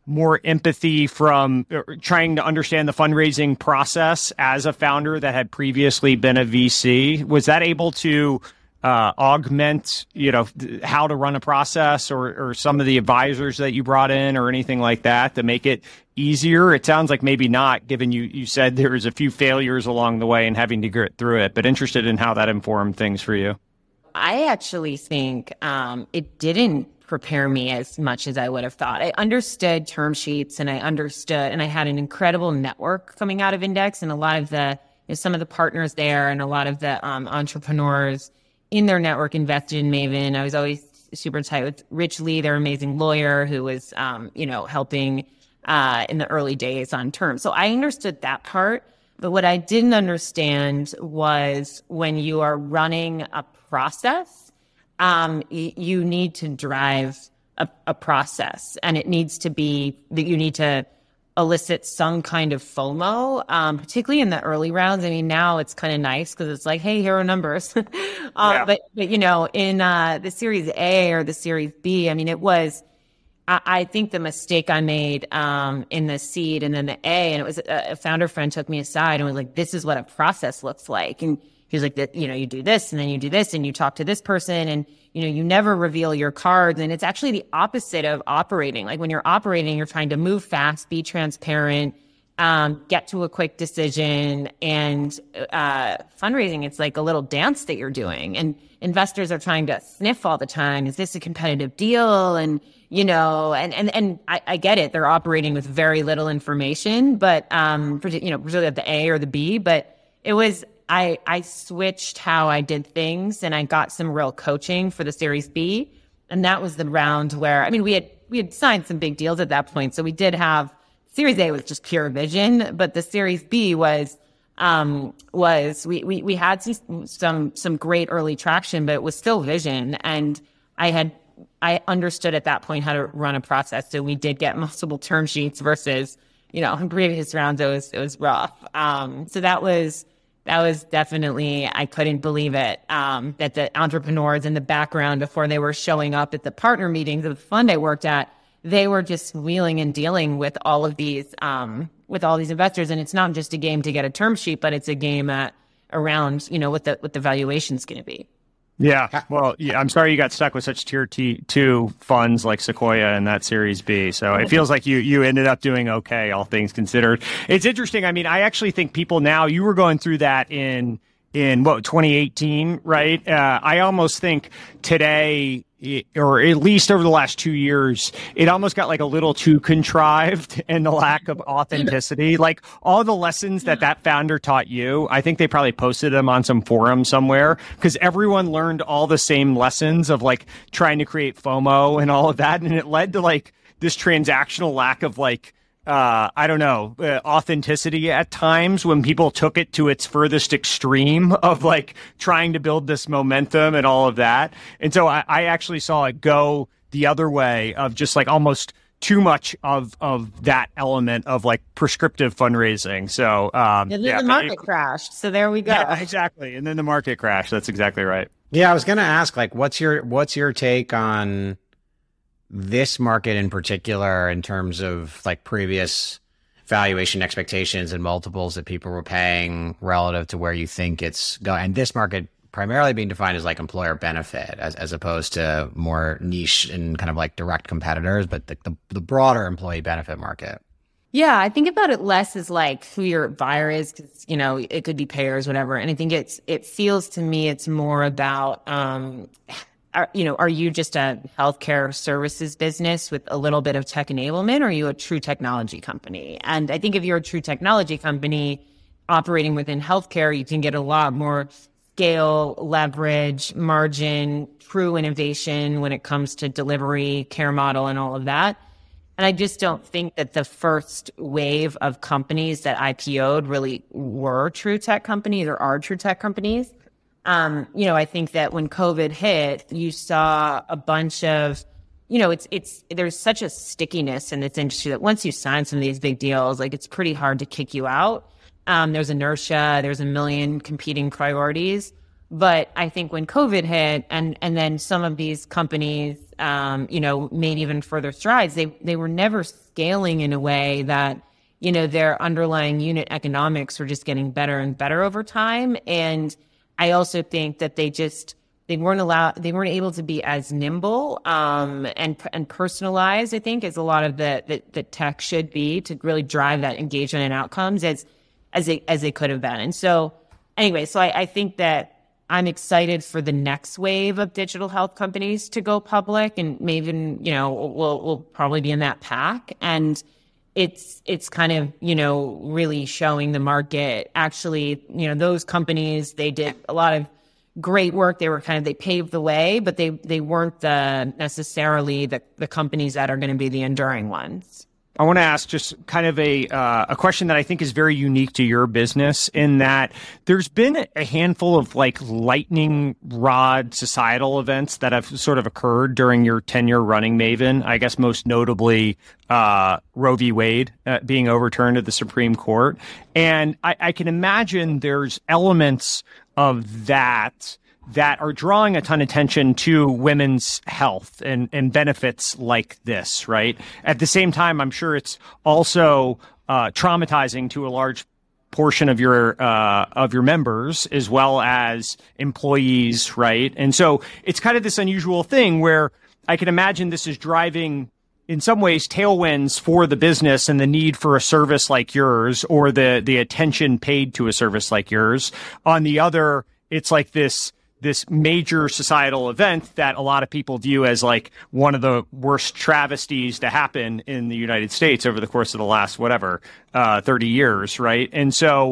more empathy from trying to understand the fundraising process as a founder that had previously been a V C. Was that able to uh, augment, you know, how to run a process, or, or some of the advisors that you brought in or anything like that to make it easier? It sounds like maybe not, given you, you said there was a few failures along the way and having to get through it, but interested in how that informed things for you.
I actually think um, it didn't prepare me as much as I would have thought. I understood term sheets, and I understood, and I had an incredible network coming out of Index, and a lot of the, you know, some of the partners there and a lot of the um, entrepreneurs in their network invested in Maven. I was always super tight with Rich Lee, their amazing lawyer, who was, um, you know, helping uh, in the early days on terms. So I understood that part. But what I didn't understand was when you are running a process, um, y- you need to drive a, a process, and it needs to be that you need to elicit some kind of FOMO, um, particularly in the early rounds. I mean, now it's kind of nice because it's like, hey, here are numbers. um, yeah. But, but, you know, in uh, the Series A or the Series B, I mean, it was, I, I think the mistake I made um, in the seed and then the A, and it was a, a founder friend took me aside and was like, this is what a process looks like. And he was like, that, you know, you do this and then you do this and you talk to this person, and, you know, you never reveal your cards. And it's actually the opposite of operating. Like when you're operating, you're trying to move fast, be transparent, um, get to a quick decision. And uh, fundraising, it's like a little dance that you're doing. And investors are trying to sniff all the time. Is this a competitive deal? And, you know, and, and, and I, I get it. They're operating with very little information, but, um, you know, particularly at the A or the B, but it was, I, I switched how I did things, and I got some real coaching for the Series B. And that was the round where, I mean, we had, we had signed some big deals at that point. So we did have, Series A was just pure vision, but the Series B was, um, was, we, we, we had some, some, some great early traction, but it was still vision. And I had, I understood at that point how to run a process. So we did get multiple term sheets versus, you know, in previous rounds, it was, it was rough. Um, so that was, That was definitely, I couldn't believe it, um, that the entrepreneurs in the background, before they were showing up at the partner meetings of the fund I worked at, they were just wheeling and dealing with all of these, um, with all these investors. And it's not just a game to get a term sheet, but it's a game at, around, you know, what the, what the valuation's going to be.
Yeah, well, yeah, I'm sorry you got stuck with such tier T two funds like Sequoia and that Series B. So it feels like you you ended up doing okay, all things considered. It's interesting. I mean, I actually think people now, you were going through that in in what, twenty eighteen, right? Uh, I almost think today, or at least over the last two years, it almost got like a little too contrived, and the lack of authenticity. Like all the lessons that that founder taught you, I think they probably posted them on some forum somewhere, because everyone learned all the same lessons of like trying to create FOMO and all of that. And it led to like this transactional lack of like, Uh, I don't know, uh, authenticity at times when people took it to its furthest extreme of like trying to build this momentum and all of that. And so I, I actually saw it go the other way of just like almost too much of, of that element of like prescriptive fundraising. So, um,
and then
yeah,
the market
it,
crashed. So there we go.
Yeah, exactly. And then the market crashed. That's exactly right.
Yeah. I was going to ask, like, what's your, what's your take on this market in particular, in terms of like previous valuation expectations and multiples that people were paying relative to where you think it's going? And this market primarily being defined as like employer benefit, as, as opposed to more niche and kind of like direct competitors, but the, the, the broader employee benefit market.
Yeah, I think about it less as like who your buyer is, because, you know, it could be payers, whatever. And I think it's, it feels to me, it's more about, um, Are, you know, are you just a healthcare services business with a little bit of tech enablement, or are you a true technology company? And I think if you're a true technology company operating within healthcare, you can get a lot more scale, leverage, margin, true innovation when it comes to delivery, care model, and all of that. And I just don't think that the first wave of companies that I P O'd really were true tech companies or are true tech companies. Um, you know, I think that when COVID hit, you saw a bunch of, you know, it's, it's, there's such a stickiness in this industry that once you sign some of these big deals, like it's pretty hard to kick you out. Um, there's inertia, there's a million competing priorities. But I think when COVID hit and, and then some of these companies, um, you know, made even further strides, they, they were never scaling in a way that, you know, their underlying unit economics were just getting better and better over time. And I also think that they just, they weren't allowed, they weren't able to be as nimble um, and and personalized, I think, as a lot of the, the, the tech should be to really drive that engagement and outcomes as, as they, as they could have been. And so anyway, so I, I think that I'm excited for the next wave of digital health companies to go public, and maybe, you know, we'll, we'll probably be in that pack. And it's, it's kind of, you know, really showing the market actually, you know, those companies, they did a lot of great work. They were kind of, they paved the way, but they, they weren't the necessarily the, the companies that are going to be the enduring ones.
I want to ask just kind of a uh, a question that I think is very unique to your business, in that there's been a handful of like lightning rod societal events that have sort of occurred during your tenure running Maven. I guess most notably uh, Roe v. Wade uh, being overturned at the Supreme Court. And I, I can imagine there's elements of that that are drawing a ton of attention to women's health and, and benefits like this, right? At the same time, I'm sure it's also uh, traumatizing to a large portion of your uh, of your members as well as employees, right? And so it's kind of this unusual thing where I can imagine this is driving, in some ways, tailwinds for the business and the need for a service like yours, or the the attention paid to a service like yours. On the other, it's like this this major societal event that a lot of people view as like one of the worst travesties to happen in the United States over the course of the last, whatever, uh, thirty years, right? And so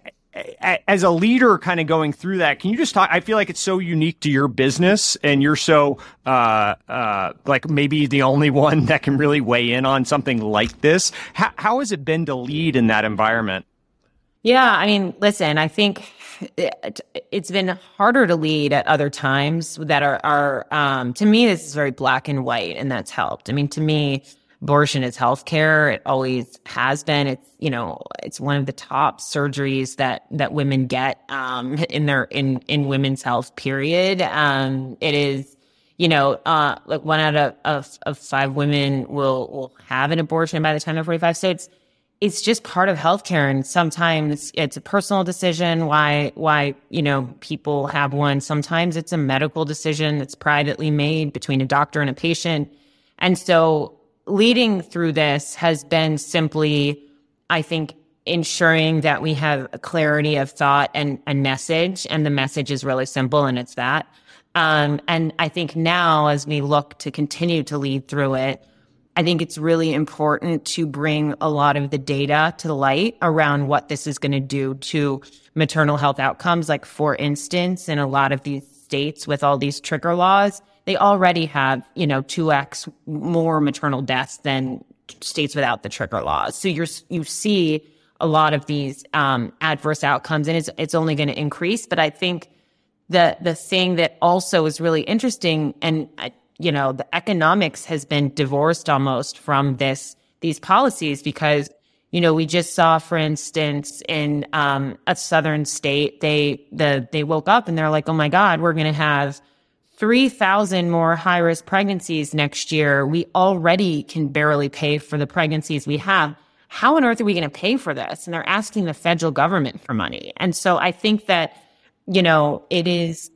as a leader kind of going through that, can you just talk, I feel like it's so unique to your business, and you're so, uh, uh, like maybe the only one that can really weigh in on something like this. How, how has it been to lead in that environment?
Yeah, I mean, listen, I think it, it's been harder to lead at other times that are, are um, to me, this is very black and white, and that's helped. I mean, to me, abortion is healthcare. It always has been. It's, you know, it's one of the top surgeries that, that women get um, in their, in, in women's health, period. Um, it is, you know, uh, like one out of, of, of five women will, will have an abortion by the time they're forty-five. So it's, it's just part of healthcare. And sometimes it's a personal decision why, why, you know, people have one. Sometimes it's a medical decision that's privately made between a doctor and a patient. And so leading through this has been simply, I think, ensuring that we have a clarity of thought and a message. And the message is really simple, and it's that. Um, and I think now, as we look to continue to lead through it, I think it's really important to bring a lot of the data to the light around what this is going to do to maternal health outcomes. Like, for instance, in a lot of these states with all these trigger laws, they already have, you know, two x more maternal deaths than states without the trigger laws. So you're, you see a lot of these um, adverse outcomes, and it's, it's only going to increase. But I think the, the thing that also is really interesting, and I, you know, the economics has been divorced almost from this, these policies, because, you know, we just saw, for instance, in um, a southern state, they, the, they woke up and they're like, oh my God, we're going to have three thousand more high risk pregnancies next year. We already can barely pay for the pregnancies we have. How on earth are we going to pay for this? And they're asking the federal government for money. And so I think that, you know, it is,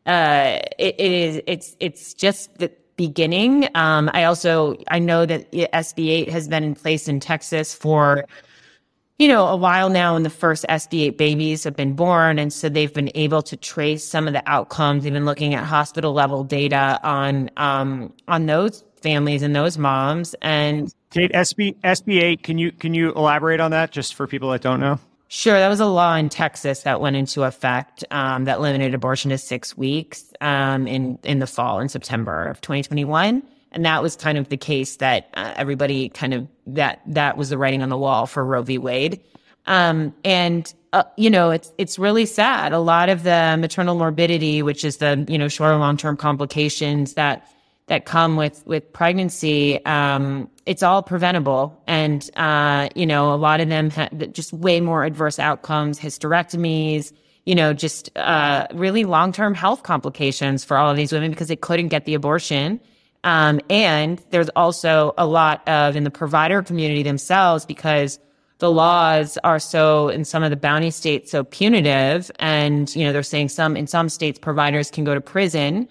Uh, it, it is, it's, it's just the beginning. Um, I also, I know that S B eight has been in place in Texas for, you know, a while now, and the first S B eight babies have been born. And so they've been able to trace some of the outcomes, even looking at hospital level data on, um, on those families and those moms. And
Kate, S B, S B eight, can you, can you elaborate on that just for people that don't know?
Sure. That was a law in Texas that went into effect um, that limited abortion to six weeks um, in, in the fall, in September of twenty twenty-one. And that was kind of the case that uh, everybody kind of, that that was the writing on the wall for Roe v. Wade. Um, and, uh, you know, it's it's really sad. A lot of the maternal morbidity, which is the, you know, short and long-term complications that that come with, with pregnancy, um, it's all preventable. And, uh, you know, a lot of them have just way more adverse outcomes, hysterectomies, you know, just uh, really long-term health complications for all of these women because they couldn't get the abortion. Um, and there's also a lot of in the provider community themselves because the laws are so, in some of the bounty states, so punitive. And, you know, they're saying some, in some states, providers can go to prison.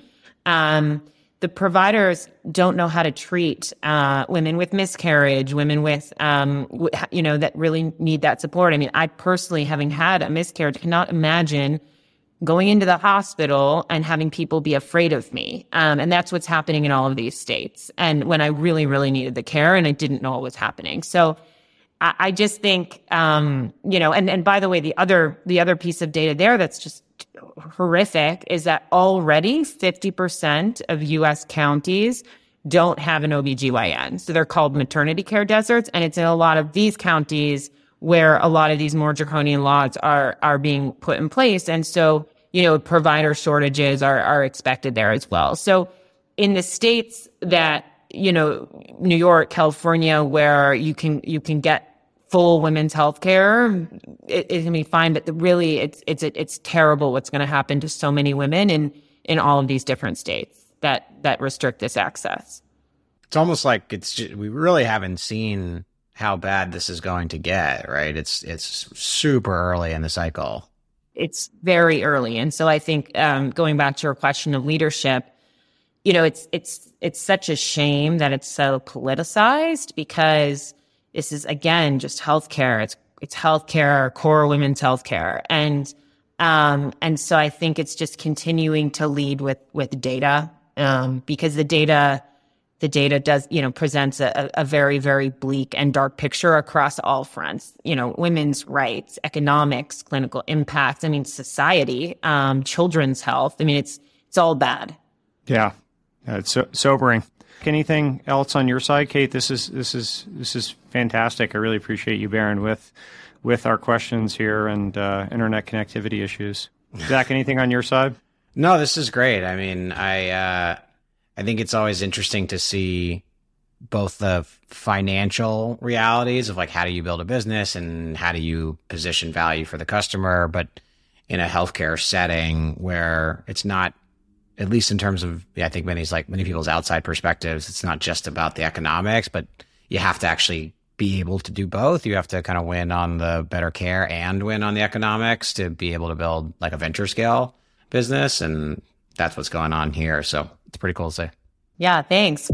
Um, the providers don't know how to treat uh, women with miscarriage, women with, um, w- you know, that really need that support. I mean, I personally, having had a miscarriage, cannot imagine going into the hospital and having people be afraid of me. Um, and that's what's happening in all of these states. And when I really, really needed the care and I didn't know what was happening. So I, I just think, um, you know, and, and by the way, the other, the other piece of data there that's just horrific is that already fifty percent of U S counties don't have an O B G Y N. So they're called maternity care deserts. And it's in a lot of these counties where a lot of these more draconian laws are, are being put in place. And so, you know, provider shortages are, are expected there as well. So in the states that, you know, New York, California, where you can, you can get full women's health care, it, it can be fine, but the, really it's, it's, it's terrible what's going to happen to so many women in, in all of these different states that, that restrict this access.
It's almost like it's just, we really haven't seen how bad this is going to get, right? It's, it's super early in the cycle.
It's very early. And so I think, um, going back to your question of leadership, you know, it's, it's, it's such a shame that it's so politicized because this is, again, just healthcare. It's, it's healthcare, core women's healthcare. And, um, and so I think it's just continuing to lead with, with data, um, because the data, the data does, you know, presents a, a very, very bleak and dark picture across all fronts, you know, women's rights, economics, clinical impact. I mean, society, um, children's health. I mean, it's, it's all bad.
Yeah. yeah it's so sobering. Anything else on your side, Kate? This is, this is, this is fantastic. I really appreciate you bearing with, with our questions here and, uh, internet connectivity issues. Zach, anything on your side?
No, this is great. I mean, I, uh, I think it's always interesting to see both the financial realities of like, how do you build a business and how do you position value for the customer, but in a healthcare setting where it's not, at least in terms of, yeah, I think many, like many people's outside perspectives, it's not just about the economics, but you have to actually be able to do both. You have to kind of win on the better care and win on the economics to be able to build like a venture scale business. And that's what's going on here. So it's pretty cool to say.
Yeah, thanks.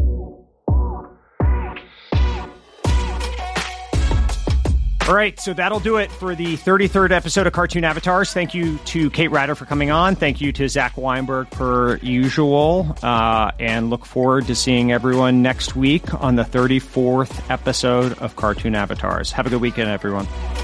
All right, so that'll do it for the thirty-third episode of Cartoon Avatars. Thank you to Kate Ryder for coming on. Thank you to Zach Weinberg per usual. Uh, and look forward to seeing everyone next week on the thirty-fourth episode of Cartoon Avatars. Have a good weekend, everyone.